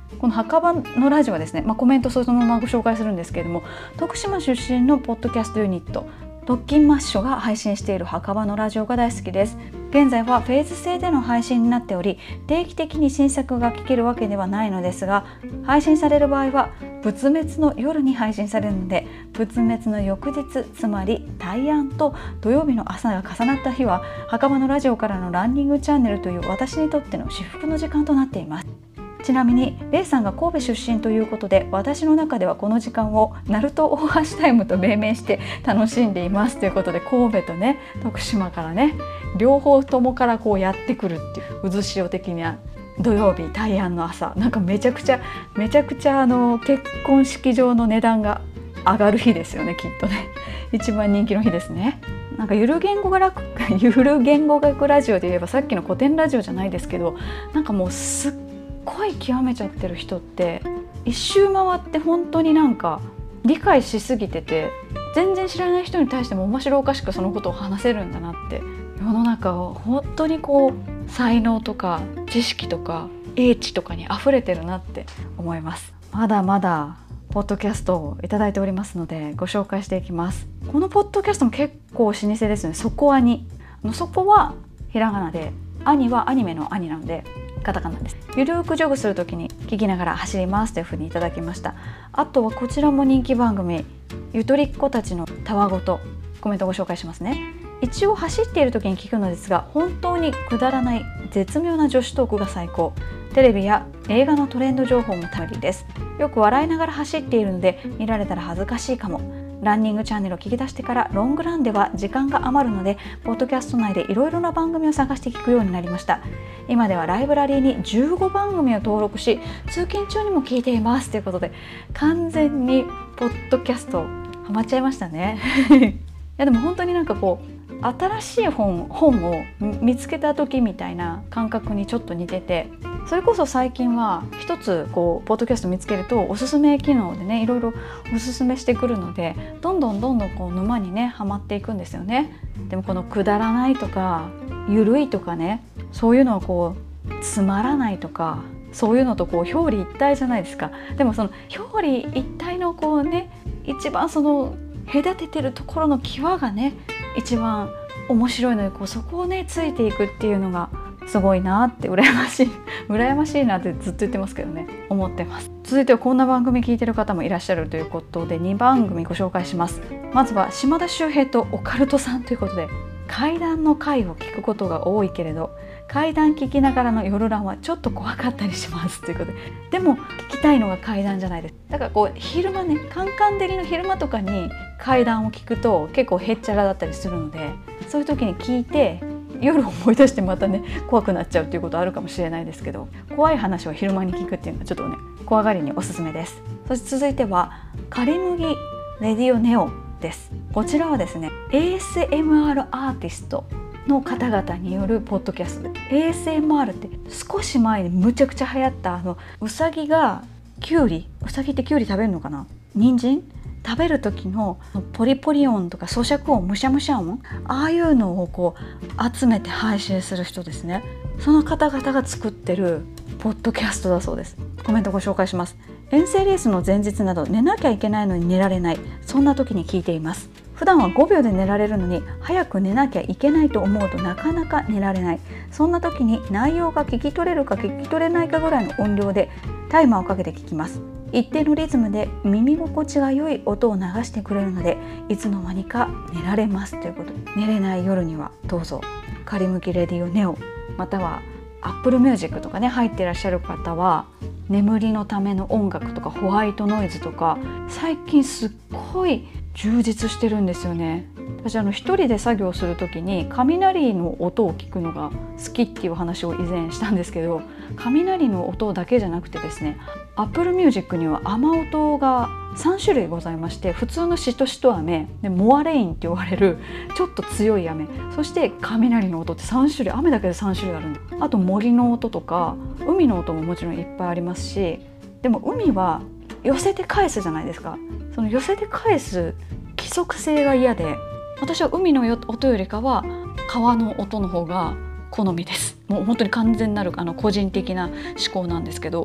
この墓場のラジオはですね、コメントそのままご紹介するんですけれども、徳島出身のポッドキャストユニット特勤マッショが配信している墓場のラジオが大好きです。現在はフェーズ制での配信になっており、定期的に新作が聞けるわけではないのですが、配信される場合は仏滅の夜に配信されるので、仏滅の翌日、つまり大安と土曜日の朝が重なった日は、墓場のラジオからのランニングチャンネルという私にとっての至福の時間となっています。ちなみにレイさんが神戸出身ということで、私の中ではこの時間をナルト大橋タイムと命名して楽しんでいますということで、神戸とね徳島からね両方ともからこうやってくるっていう渦潮的な土曜日大安の朝、なんかめちゃくちゃ結婚式場の値段が上がる日ですよね、きっとね。一番人気の日ですね。なんかゆる言語学ラジオで言えばさっきの古典ラジオじゃないですけど、なんかもうすっごい極めちゃってる人って一周回って本当になんか理解しすぎてて、全然知らない人に対しても面白おかしくそのことを話せるんだなって、世の中は本当にこう才能とか知識とか英知とかに溢れてるなって思います。まだまだポッドキャストをいただいておりますのでご紹介していきます。このポッドキャストも結構老舗ですね。そこアニ、そこはひらがなで、アニはアニメのアニなのでカタカナです。ゆるくジョグするときに聞きながら走りますというふうにいただきました。あとはこちらも人気番組、ゆとりっ子たちのたわごと、コメントをご紹介しますね。一応走っている時に聞くのですが、本当にくだらない絶妙な女子トークが最高。テレビや映画のトレンド情報も頼りです。よく笑いながら走っているので見られたら恥ずかしいかも。ランニングチャンネルを聞き出してからロングランでは時間が余るので、ポッドキャスト内でいろいろな番組を探して聞くようになりました。今ではライブラリーに15番組を登録し、通勤中にも聞いていますということで、完全にポッドキャストハマっちゃいましたね。いやでも本当になんかこう新しい本を見つけた時みたいな感覚にちょっと似てて、それこそ最近は一つこうポッドキャスト見つけるとおすすめ機能でねいろいろおすすめしてくるので、どんどんこう沼にねハマっていくんですよね。でもこのくだらないとかゆるいとかね、そういうのはこうつまらないとか、そういうのとこう表裏一体じゃないですか。でもその表裏一体のこうね、一番その隔ててるところの際がね一番面白いので、こうそこをねついていくっていうのがすごいなって、羨ましいなってずっと言ってますけどね、思ってます。続いてはこんな番組聞いてる方もいらっしゃるということで、2番組ご紹介します。まずは島田秀平とオカルトさんということで、怪談の回を聞くことが多いけれど、怪談聞きながらの夜ランはちょっと怖かったりしますということで、でも聞きたいのが怪談じゃないです。だからこう昼間ね、カンカン照りの昼間とかに怪談を聞くと結構へっちゃらだったりするので、そういう時に聞いて夜思い出してまたね怖くなっちゃうっていうことあるかもしれないですけど、怖い話を昼間に聞くっていうのはちょっとね怖がりにおすすめです。そして続いてはカリムギレディオネオです。こちらはですね ASMR アーティストの方々によるポッドキャストで、 ASMR って少し前にむちゃくちゃ流行ったウサギがキュウリ、ウサギってキュウリ食べるのかな、人参食べる時のポリポリ音とか咀嚼音、むしゃむしゃ音、ああいうのをこう集めて配信する人ですね。その方々が作ってるポッドキャストだそうです。コメントご紹介します。遠征レースの前日など寝なきゃいけないのに寝られない、そんな時に聞いています。普段は5秒で寝られるのに早く寝なきゃいけないと思うとなかなか寝られない、そんな時に内容が聞き取れるか聞き取れないかぐらいの音量でタイマーをかけて聞きます。一定のリズムで耳心地が良い音を流してくれるので、いつの間にか寝られますということで、寝れない夜にはどうぞカリムキレディオネオ、または Apple Music とかね入っていらっしゃる方は眠りのための音楽とかホワイトノイズとか最近すっごい充実してるんですよね。私一人で作業する時に雷の音を聞くのが好きっていう話を以前したんですけど、雷の音だけじゃなくてですね、 Apple Music には雨音が3種類ございまして、普通のしとしと雨でモアレインって言われるちょっと強い雨、そして雷の音って3種類、雨だけで3種類あるんだ。あと森の音とか海の音ももちろんいっぱいありますし、でも海は寄せて返すじゃないですか。その寄せて返す規則性が嫌で、私は海の音よりかは川の音の方が好みです。もう本当に完全なる個人的な思考なんですけど、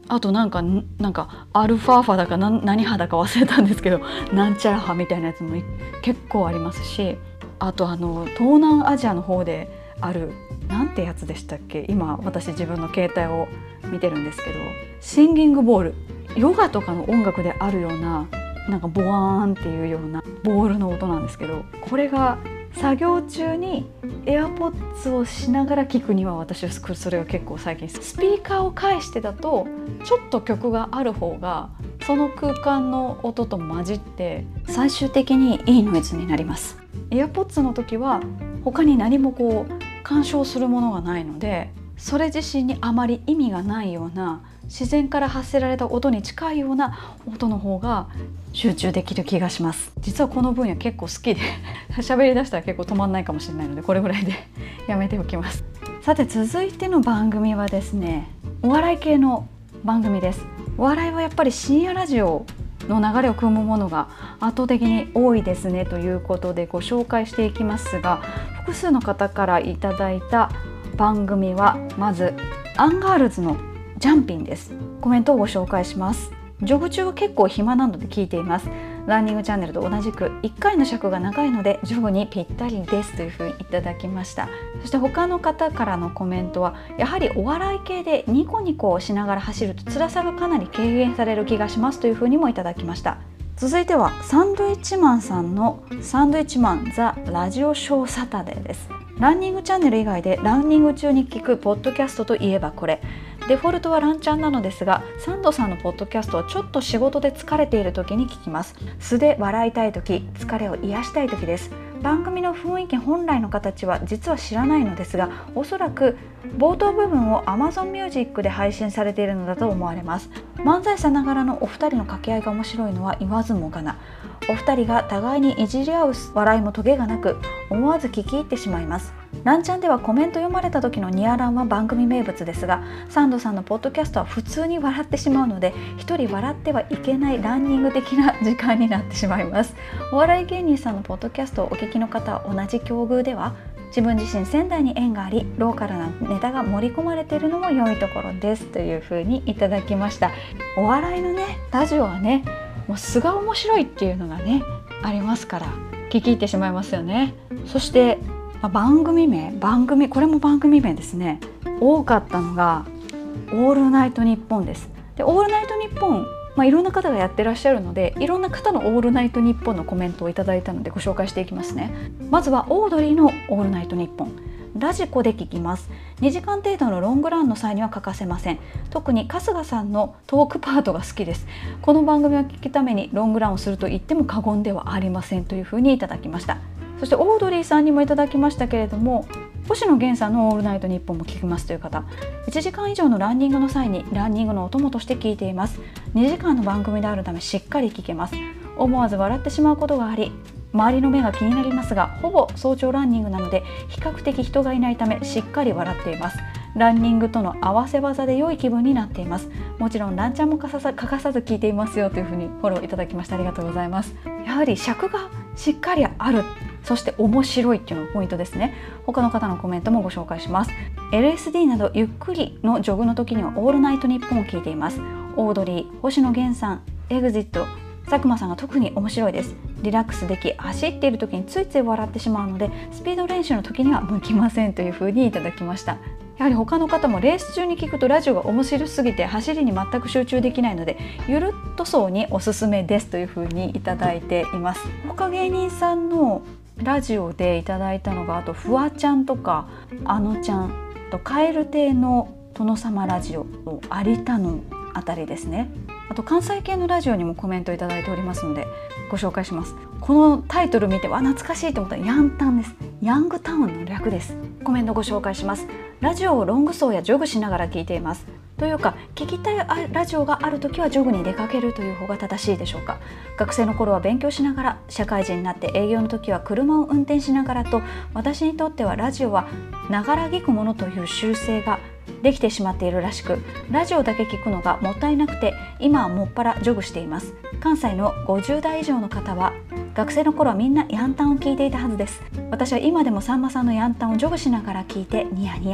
あとなんかアルファーファだか何派だか忘れたんですけど、なんちゃら派みたいなやつも結構ありますし、あと東南アジアの方であるなんてやつでしたっけ、今私自分の携帯を見てるんですけど、シンギングボール、ヨガとかの音楽であるようななんかボワーンっていうようなボールの音なんですけど、これが作業中にAirPodsをしながら聞くには私はそれが結構最近、スピーカーを介してだとちょっと曲がある方がその空間の音と混じって最終的にいいノイズになります。AirPods の時は他に何も干渉するものがないので、それ自身にあまり意味がないような自然から発せられた音に近いような音の方が集中できる気がします。実はこの分野結構好きで喋りだしたら結構止まんないかもしれないので、これぐらいでやめておきます。さて続いての番組はですね、お笑い系の番組です。お笑いはやっぱり深夜ラジオの流れを組むものが圧倒的に多いですねということでご紹介していきますが、複数の方からいただいた番組はまずアンガールズのジャンピンです。コメントをご紹介します。ジョグ中は結構暇なので聞いています。ランニングチャンネルと同じく1回の尺が長いのでジョグにぴったりですというふうにいただきました。そして他の方からのコメントは、やはりお笑い系でニコニコしながら走ると辛さがかなり軽減される気がしますというふうにもいただきました。続いてはサンドイッチマンさんのサンドイッチマンザラジオショーサタデーです。ランニングチャンネル以外でランニング中に聞くポッドキャストといえばこれ。デフォルトはランチャンなのですが、サンドさんのポッドキャストはちょっと仕事で疲れている時に聞きます。素で笑いたい時、疲れを癒したい時です。番組の雰囲気本来の形は実は知らないのですが、おそらく冒頭部分を Amazon Music で配信されているのだと思われます。漫才さながらのお二人の掛け合いが面白いのは言わずもがな。お二人が互いにいじり合う笑いもトゲがなく、思わず聞き入ってしまいます。ランチャンではコメント読まれた時のニアランは番組名物ですが、サンドさんのポッドキャストは普通に笑ってしまうので、一人笑ってはいけないランニング的な時間になってしまいます。お笑い芸人さんのポッドキャストをお聞きの方は同じ境遇では、自分自身仙台に縁があり、ローカルなネタが盛り込まれているのも良いところですというふうにいただきました。お笑いのねラジオはね、もう素が面白いっていうのがねありますから聞き入ってしまいますよね。そして番組これも番組名ですね。多かったのがオールナイトニッポンです。でオールナイトニッポン、いろんな方がやってらっしゃるので、いろんな方のオールナイトニッポンのコメントをいただいたのでご紹介していきますね。まずはオードリーのオールナイトニッポン、ラジコで聞きます。2時間程度のロングランの際には欠かせません。特に春日さんのトークパートが好きです。この番組を聞くためにロングランをすると言っても過言ではありませんというふうにいただきました。そしてオードリーさんにもいただきましたけれども、星野源さんのオールナイトニッポンも聞きますという方、1時間以上のランニングの際にランニングのお供として聞いています。2時間の番組であるためしっかり聞けます。思わず笑ってしまうことがあり、周りの目が気になりますが、ほぼ早朝ランニングなので比較的人がいないためしっかり笑っています。ランニングとの合わせ技で良い気分になっています。もちろんランチャンも欠かさず聞いていますよというふうにフォローいただきましてありがとうございます。やはり尺がしっかりある、そして面白いっていうのがポイントですね。他の方のコメントもご紹介します。 LSD などゆっくりのジョグの時にはオールナイトニッポンを聞いています。オードリー、星野源さん、エグジット、佐久間さんが特に面白いです。リラックスでき、走っている時についつい笑ってしまうのでスピード練習の時には向きませんというふうにいただきました。やはり他の方もレース中に聞くとラジオが面白すぎて走りに全く集中できないのでゆるっとそうにおすすめですというふうにいただいています。他芸人さんのラジオでいただいたのが、あとフワちゃんとかあのちゃんとカエル亭の殿様ラジオと有田のあたりですね。あと関西系のラジオにもコメントいただいておりますのでご紹介します。このタイトル見て懐かしいと思ったらヤンタンです。ヤングタウンの略です。コメントご紹介します。ラジオをロング走やジョグしながら聞いています。というか聞きたいラジオがあるときはジョグに出かけるという方が正しいでしょうか。学生の頃は勉強しながら、社会人になって営業の時は車を運転しながらと、私にとってはラジオはながら聞くものという習性ができてしまっているらしく、ラジオだけ聞くのがもったいなくて今はもっぱらジョグしています。関西の50代以上の方は学生の頃はみんなヤンタンを聞いていたはずです。私は今でもさんまさんのヤンタンをジョグしながら聞いてニヤニヤ。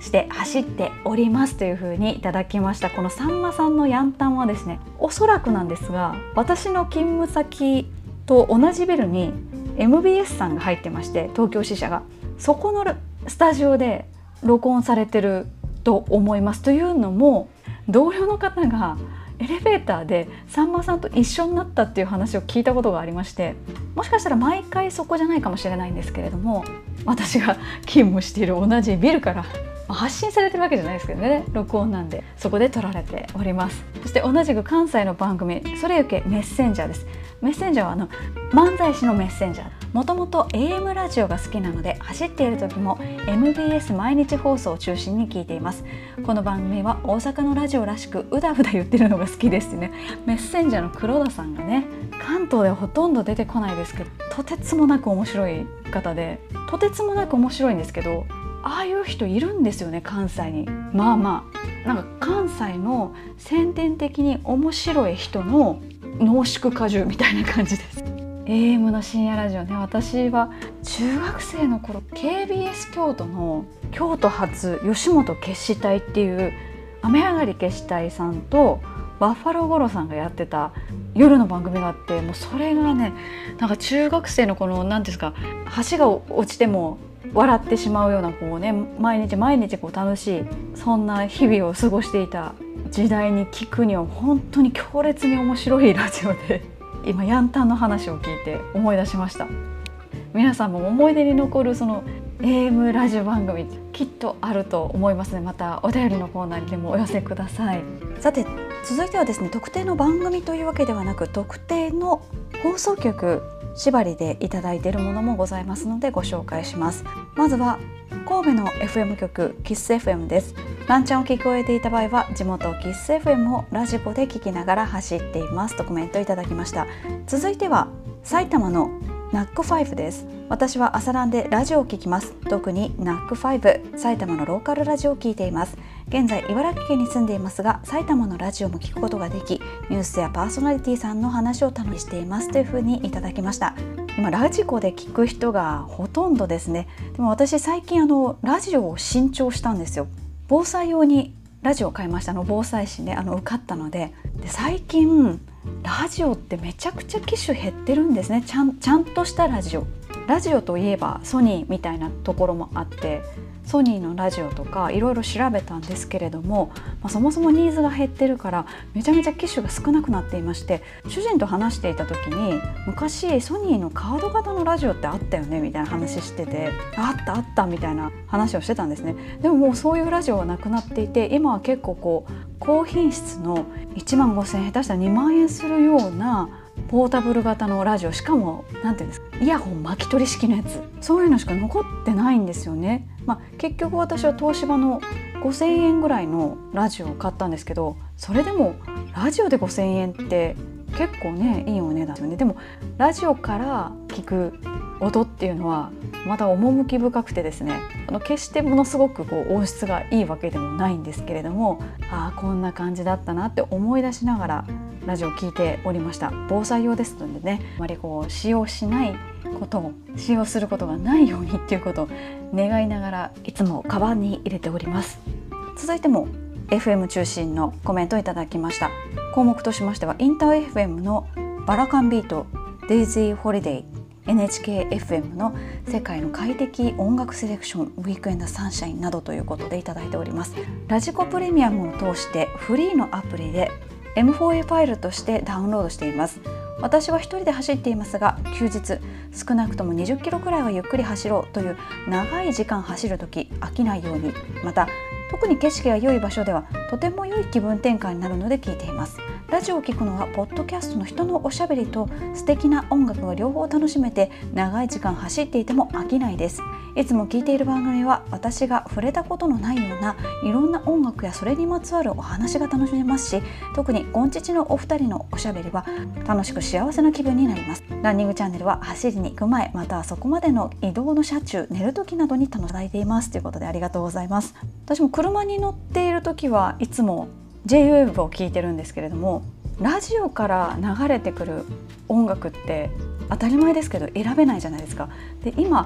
して走っておりますというふうにいただきました。このさんまさんのヤンタンはですね、おそらくなんですが、私の勤務先と同じビルに MBS さんが入ってまして、東京支社がそこのスタジオで録音されてると思います。というのも、同僚の方がエレベーターでさんまさんと一緒になったっていう話を聞いたことがありまして、もしかしたら毎回そこじゃないかもしれないんですけれども、私が勤務している同じビルから発信されてるわけじゃないですけどね、録音なんでそこで撮られております。そして同じく関西の番組それゆけメッセンジャーです。メッセンジャーは漫才師のメッセンジャー、もともと AM ラジオが好きなので、走っている時も MBS 毎日放送を中心に聞いています。この番組は大阪のラジオらしくうだうだ言ってるのが好きですね。メッセンジャーの黒田さんがね、関東ではほとんど出てこないですけど、とてつもなく面白い方で、とてつもなく面白いんですけど、ああいう人いるんですよね、関西に。なんか関西の宣伝的に面白い人の濃縮果汁みたいな感じです。 AM の深夜ラジオね、私は中学生の頃 KBS 京都の京都発吉本決死隊っていう雨上がり決死隊さんとバッファロー五郎さんがやってた夜の番組があって、もうそれがね、なんか中学生のこの何ですか、橋が落ちても笑ってしまうようなこうね、毎日こう楽しいそんな日々を過ごしていた時代に聞くには本当に強烈に面白いラジオで、今ヤンタンの話を聞いて思い出しました。皆さんも思い出に残るその AM ラジオ番組きっとあると思いますので、またお便りのコーナーにでもお寄せください。さて続いてはですね、特定の番組というわけではなく、特定の放送局縛りでいただいているものもございますのでご紹介します。まずは神戸の FM 局キッス FM です。ランチャンを聞き終えていた場合は、地元キッス FM をラジコで聞きながら走っていますとコメントいただきました。続いては埼玉のナック5です。私は朝ランでラジオを聞きます。特にナック5、埼玉のローカルラジオを聞いています。現在茨城県に住んでいますが、埼玉のラジオも聞くことができ、ニュースやパーソナリティさんの話を楽しみにしていますというふうにいただきました。今ラジコで聞く人がほとんどですね。でも私最近ラジオを新調したんですよ。防災用にラジオを買いました。防災士ね、受かったので。最近ラジオってめちゃくちゃ機種減ってるんですね。ちゃんとしたラジオといえばソニーみたいなところもあって、ソニーのラジオとかいろいろ調べたんですけれども、そもそもニーズが減ってるからめちゃめちゃ機種が少なくなっていまして、主人と話していた時に、昔ソニーのカード型のラジオってあったよねみたいな話してて、あったみたいな話をしてたんですね。でももうそういうラジオはなくなっていて、今は結構高品質の1万5,000円、下手したら2万円するようなポータブル型のラジオ、しかもなんていうんですか、イヤホン巻き取り式のやつ、そういうのしか残ってないんですよね。結局私は東芝の5,000円ぐらいのラジオを買ったんですけど、それでもラジオで5,000円って結構ね、いいお値段ですよね。でもラジオから聞く音っていうのはまた趣深くてですね、決してものすごく音質がいいわけでもないんですけれども、こんな感じだったなって思い出しながらラジオを聞いておりました。防災用ですのでね、あまり使用しないことを、使用することがないようにっていうことを願いながら、いつもカバンに入れております。続いても FM 中心のコメントをいただきました。項目としましては、インター FM のバラカンビート、デイジーホリデー、NHK-FM の世界の快適音楽セレクション、ウィークエンドサンシャインなどということでいただいております。ラジコプレミアムを通してフリーのアプリで M4A ファイルとしてダウンロードしています。私は一人で走っていますが、休日少なくとも20キロくらいはゆっくり走ろうという長い時間走るとき飽きないように、また特に景色が良い場所ではとても良い気分転換になるので聞いています。ラジオを聞くのはポッドキャストの人のおしゃべりと素敵な音楽が両方楽しめて、長い時間走っていても飽きないです。いつも聞いている番組は私が触れたことのないようないろんな音楽やそれにまつわるお話が楽しめますし、特にゴンチチのお二人のおしゃべりは楽しく幸せな気分になります。ランニングチャンネルは走りに行く前、またはそこまでの移動の車中、寝る時などに楽しんでいますということで、ありがとうございます。私も車に乗っている時はいつも J-WAVE を聞いてるんですけれども、ラジオから流れてくる音楽って当たり前ですけど選べないじゃないですか。で、今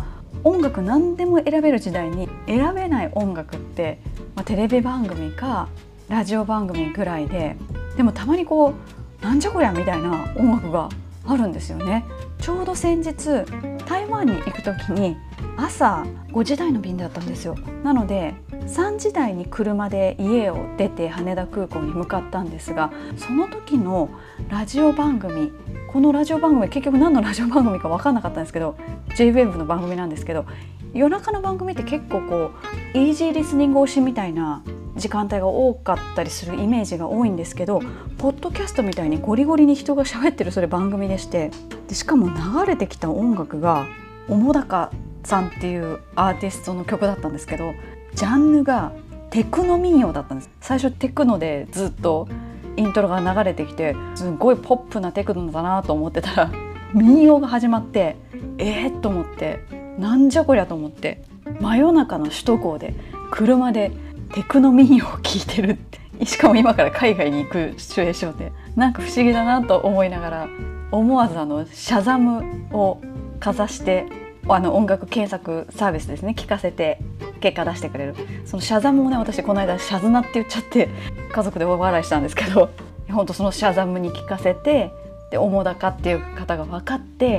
音楽何でも選べる時代に選べない音楽って、テレビ番組かラジオ番組ぐらいで、でもたまにこうなんじゃこりゃみたいな音楽があるんですよね。ちょうど先日台湾に行く時に朝5時台の便だったんですよ。なので3時台に車で家を出て羽田空港に向かったんですが、その時のラジオ番組、このラジオ番組結局何のラジオ番組か分かんなかったんですけど、 J-WAVE の番組なんですけど、夜中の番組って結構こうイージーリスニング推しみたいな時間帯が多かったりするイメージが多いんですけど、ポッドキャストみたいにゴリゴリに人が喋ってるそれ番組でして、でしかも流れてきた音楽が澤瀉さんっていうアーティストの曲だったんですけど、ジャンルがテクノ民謡だったんです。最初テクノでずっとイントロが流れてきて、すごいポップなテクノだなと思ってたら民謡が始まって、と思って、なんじゃこりゃと思って、真夜中の首都高で車でテクノ民謡を聴いてるって、しかも今から海外に行くシチュエーションで、なんか不思議だなと思いながら、思わずシャザムをかざして音楽検索サービスですね、聞かせて結果出してくれるそのシャザムをね、私この間シャズナって言っちゃって家族で大笑いしたんですけど、本当そのシャザムに聞かせて、で澤瀉っていう方が分かって、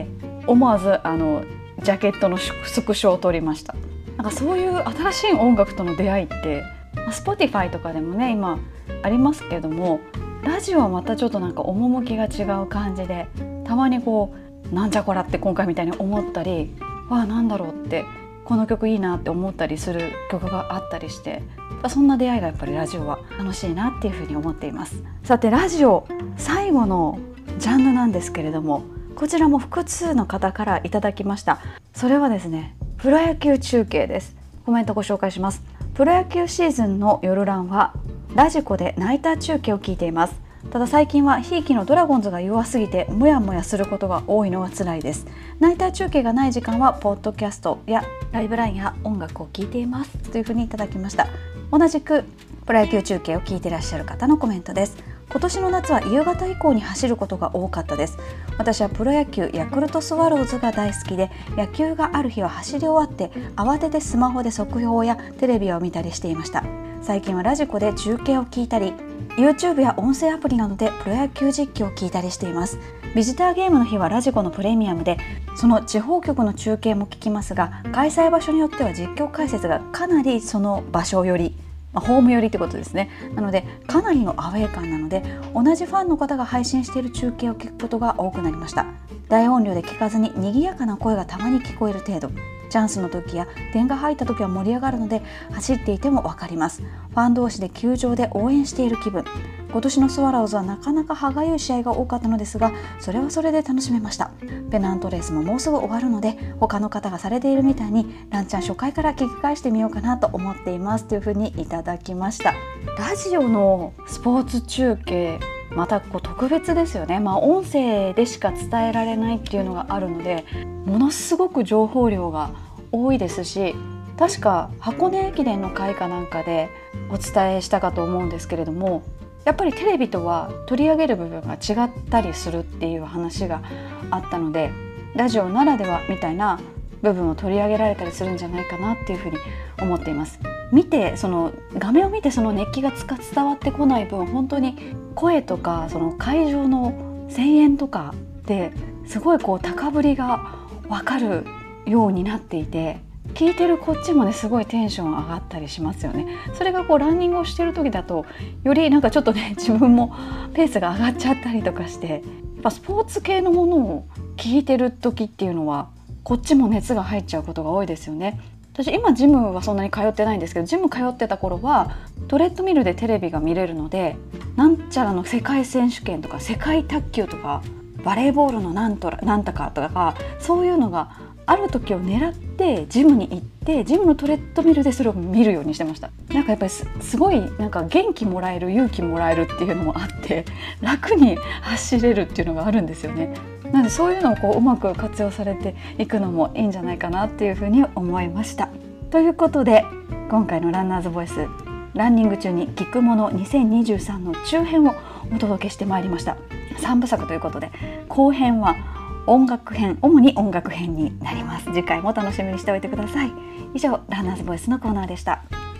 思わずジャケットのスクショを撮りました。なんかそういう新しい音楽との出会いって、Spotify とかでもね今ありますけども、ラジオはまたちょっとなんか趣が違う感じで、たまにこうなんじゃこらって今回みたいに思ったり、なんだろうってこの曲いいなって思ったりする曲があったりして、そんな出会いがやっぱりラジオは楽しいなっていうふうに思っています。さてラジオ最後のジャンルなんですけれども、こちらも複数の方からいただきました。それはですね、プロ野球中継です。コメントご紹介します。プロ野球シーズンの夜ランはラジコでナイター中継を聞いています。ただ最近はひいきのドラゴンズが弱すぎてモヤモヤすることが多いのが辛いです。ナイター中継がない時間はポッドキャストやライブラインや音楽を聴いていますというふうにいただきました。同じくプロ野球中継を聞いていらっしゃる方のコメントです。今年の夏は夕方以降に走ることが多かったです。私はプロ野球ヤクルトスワローズが大好きで、野球がある日は走り終わって慌ててスマホで速報やテレビを見たりしていました。最近はラジコで中継を聞いたり、 YouTube や音声アプリなどでプロ野球実況を聞いたりしています。ビジターゲームの日はラジコのプレミアムでその地方局の中継も聞きますが、開催場所によっては実況解説がかなりその場所よりホーム寄りってことですね。なのでかなりのアウェー感なので、同じファンの方が配信している中継を聞くことが多くなりました。大音量で聞かずに賑やかな声がたまに聞こえる程度。チャンスの時や点が入った時は盛り上がるので、走っていても分かります。ファン同士で球場で応援している気分。今年のスワローズはなかなか歯がゆい試合が多かったのですが、それはそれで楽しめました。ペナントレースももうすぐ終わるので、他の方がされているみたいにランちゃん初回から聞き返してみようかなと思っていますというふうにいただきました。ラジオのスポーツ中継また特別ですよね。音声でしか伝えられないっていうのがあるので、ものすごく情報量が多いですし、確か箱根駅伝の回かなんかでお伝えしたかと思うんですけれども、やっぱりテレビとは取り上げる部分が違ったりするっていう話があったので、ラジオならではみたいな部分を取り上げられたりするんじゃないかなっていうふうに思っています。その画面を見てその熱気が伝わってこない分、本当に声とかその会場の声援とかですごい高ぶりが分かるようになっていて、聞いてるこっちもねすごいテンション上がったりしますよね。それがランニングをしてる時だとよりなんかちょっとね自分もペースが上がっちゃったりとかして、やっぱスポーツ系のものを聞いてる時っていうのはこっちも熱が入っちゃうことが多いですよね。私今ジムはそんなに通ってないんですけど、ジム通ってた頃はトレッドミルでテレビが見れるので、なんちゃらの世界選手権とか世界卓球とかバレーボールのなんとかとか、そういうのがある時を狙ってジムに行って、ジムのトレッドミルでそれを見るようにしてました。なんかやっぱりすごいなんか元気もらえる、勇気もらえるっていうのもあって、楽に走れるっていうのがあるんですよね。なのでそういうのをうまく活用されていくのもいいんじゃないかなっていうふうに思いました。ということで今回のランナーズボイス、ランニング中に聞くもの2023の中編をお届けしてまいりました。3部作ということで、後編は音楽編、主に音楽編になります。次回も楽しみにしておいてください。以上、ランナーズボイスのコーナーでした。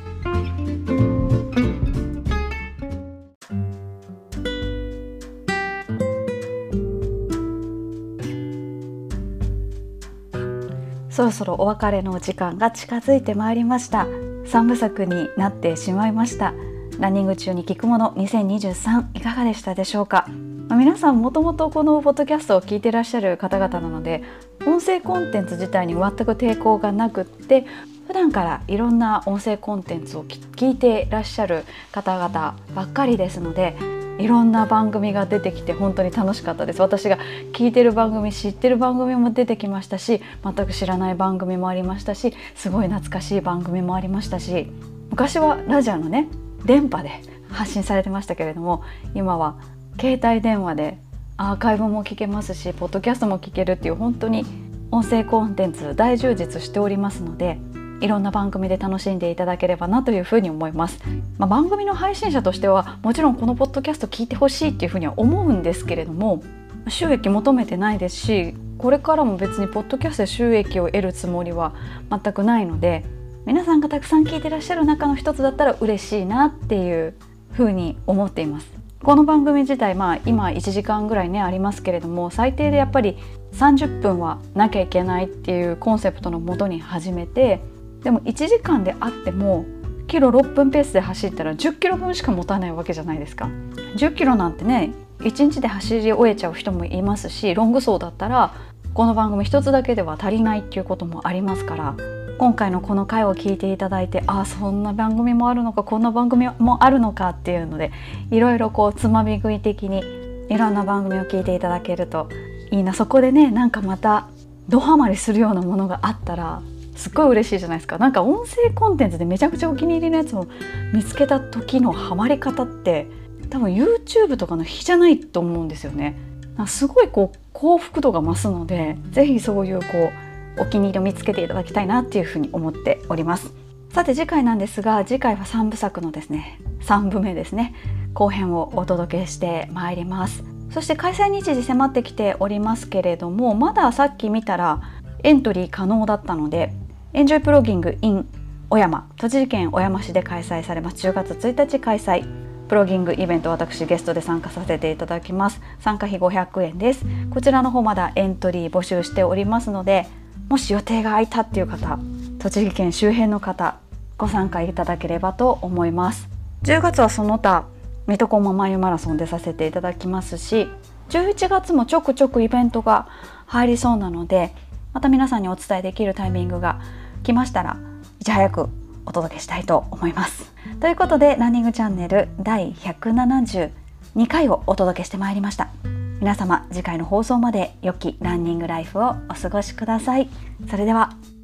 そろそろお別れの時間が近づいてまいりました。3部作になってしまいました。ランニング中に聞くもの2023いかがでしたでしょうか。皆さんもともとこのポッドキャストを聞いていらっしゃる方々なので、音声コンテンツ自体に全く抵抗がなくって、普段からいろんな音声コンテンツを聞いていらっしゃる方々ばっかりですので、いろんな番組が出てきて本当に楽しかったです。私が聞いてる番組、知ってる番組も出てきましたし、全く知らない番組もありましたし、すごい懐かしい番組もありましたし、昔はラジオのね、電波で発信されてましたけれども、今は携帯電話でアーカイブも聞けますし、ポッドキャストも聞けるっていう、本当に音声コンテンツ大充実しておりますので、いろんな番組で楽しんでいただければなというふうに思います。番組の配信者としてはもちろんこのポッドキャスト聞いてほしいっていうふうには思うんですけれども、収益求めてないですし、これからも別にポッドキャストで収益を得るつもりは全くないので、皆さんがたくさん聞いてらっしゃる中の一つだったら嬉しいなっていうふうに思っています。この番組自体、今1時間ぐらいねありますけれども、最低でやっぱり30分はなきゃいけないっていうコンセプトのもとに始めて、でも1時間であってもキロ6分ペースで走ったら10キロ分しか持たないわけじゃないですか。10キロなんてね、1日で走り終えちゃう人もいますし、ロング走だったらこの番組一つだけでは足りないっていうこともありますから、今回のこの回を聞いていただいて、そんな番組もあるのか、こんな番組もあるのかっていうので、いろいろつまみ食い的にいろんな番組を聞いていただけるといいな。そこでね、なんかまたドハマりするようなものがあったらすっごい嬉しいじゃないですか。なんか音声コンテンツでめちゃくちゃお気に入りのやつを見つけた時のハマり方って多分 YouTube とかの比じゃないと思うんですよね。すごい幸福度が増すので、ぜひそういうお気に入りを見つけていただきたいなっていうふうに思っております。さて次回なんですが、次回は3部作のですね、3部目ですね、後編をお届けしてまいります。そして開催日時迫ってきておりますけれども、まださっき見たらエントリー可能だったので、エンジョイプロギング in 小山、栃木県小山市で開催されます。10月1日開催プロギングイベント、私ゲストで参加させていただきます。参加費500円です。こちらの方まだエントリー募集しておりますので、もし予定が空いたっていう方、栃木県周辺の方ご参加いただければと思います。10月はその他水戸黄門眉マラソンでさせていただきますし、11月もちょくちょくイベントが入りそうなので、また皆さんにお伝えできるタイミングが来ましたらいち早くお届けしたいと思います。ということで、ランニングチャンネル第172回をお届けしてまいりました。皆様、次回の放送まで良きランニングライフをお過ごしください。それでは。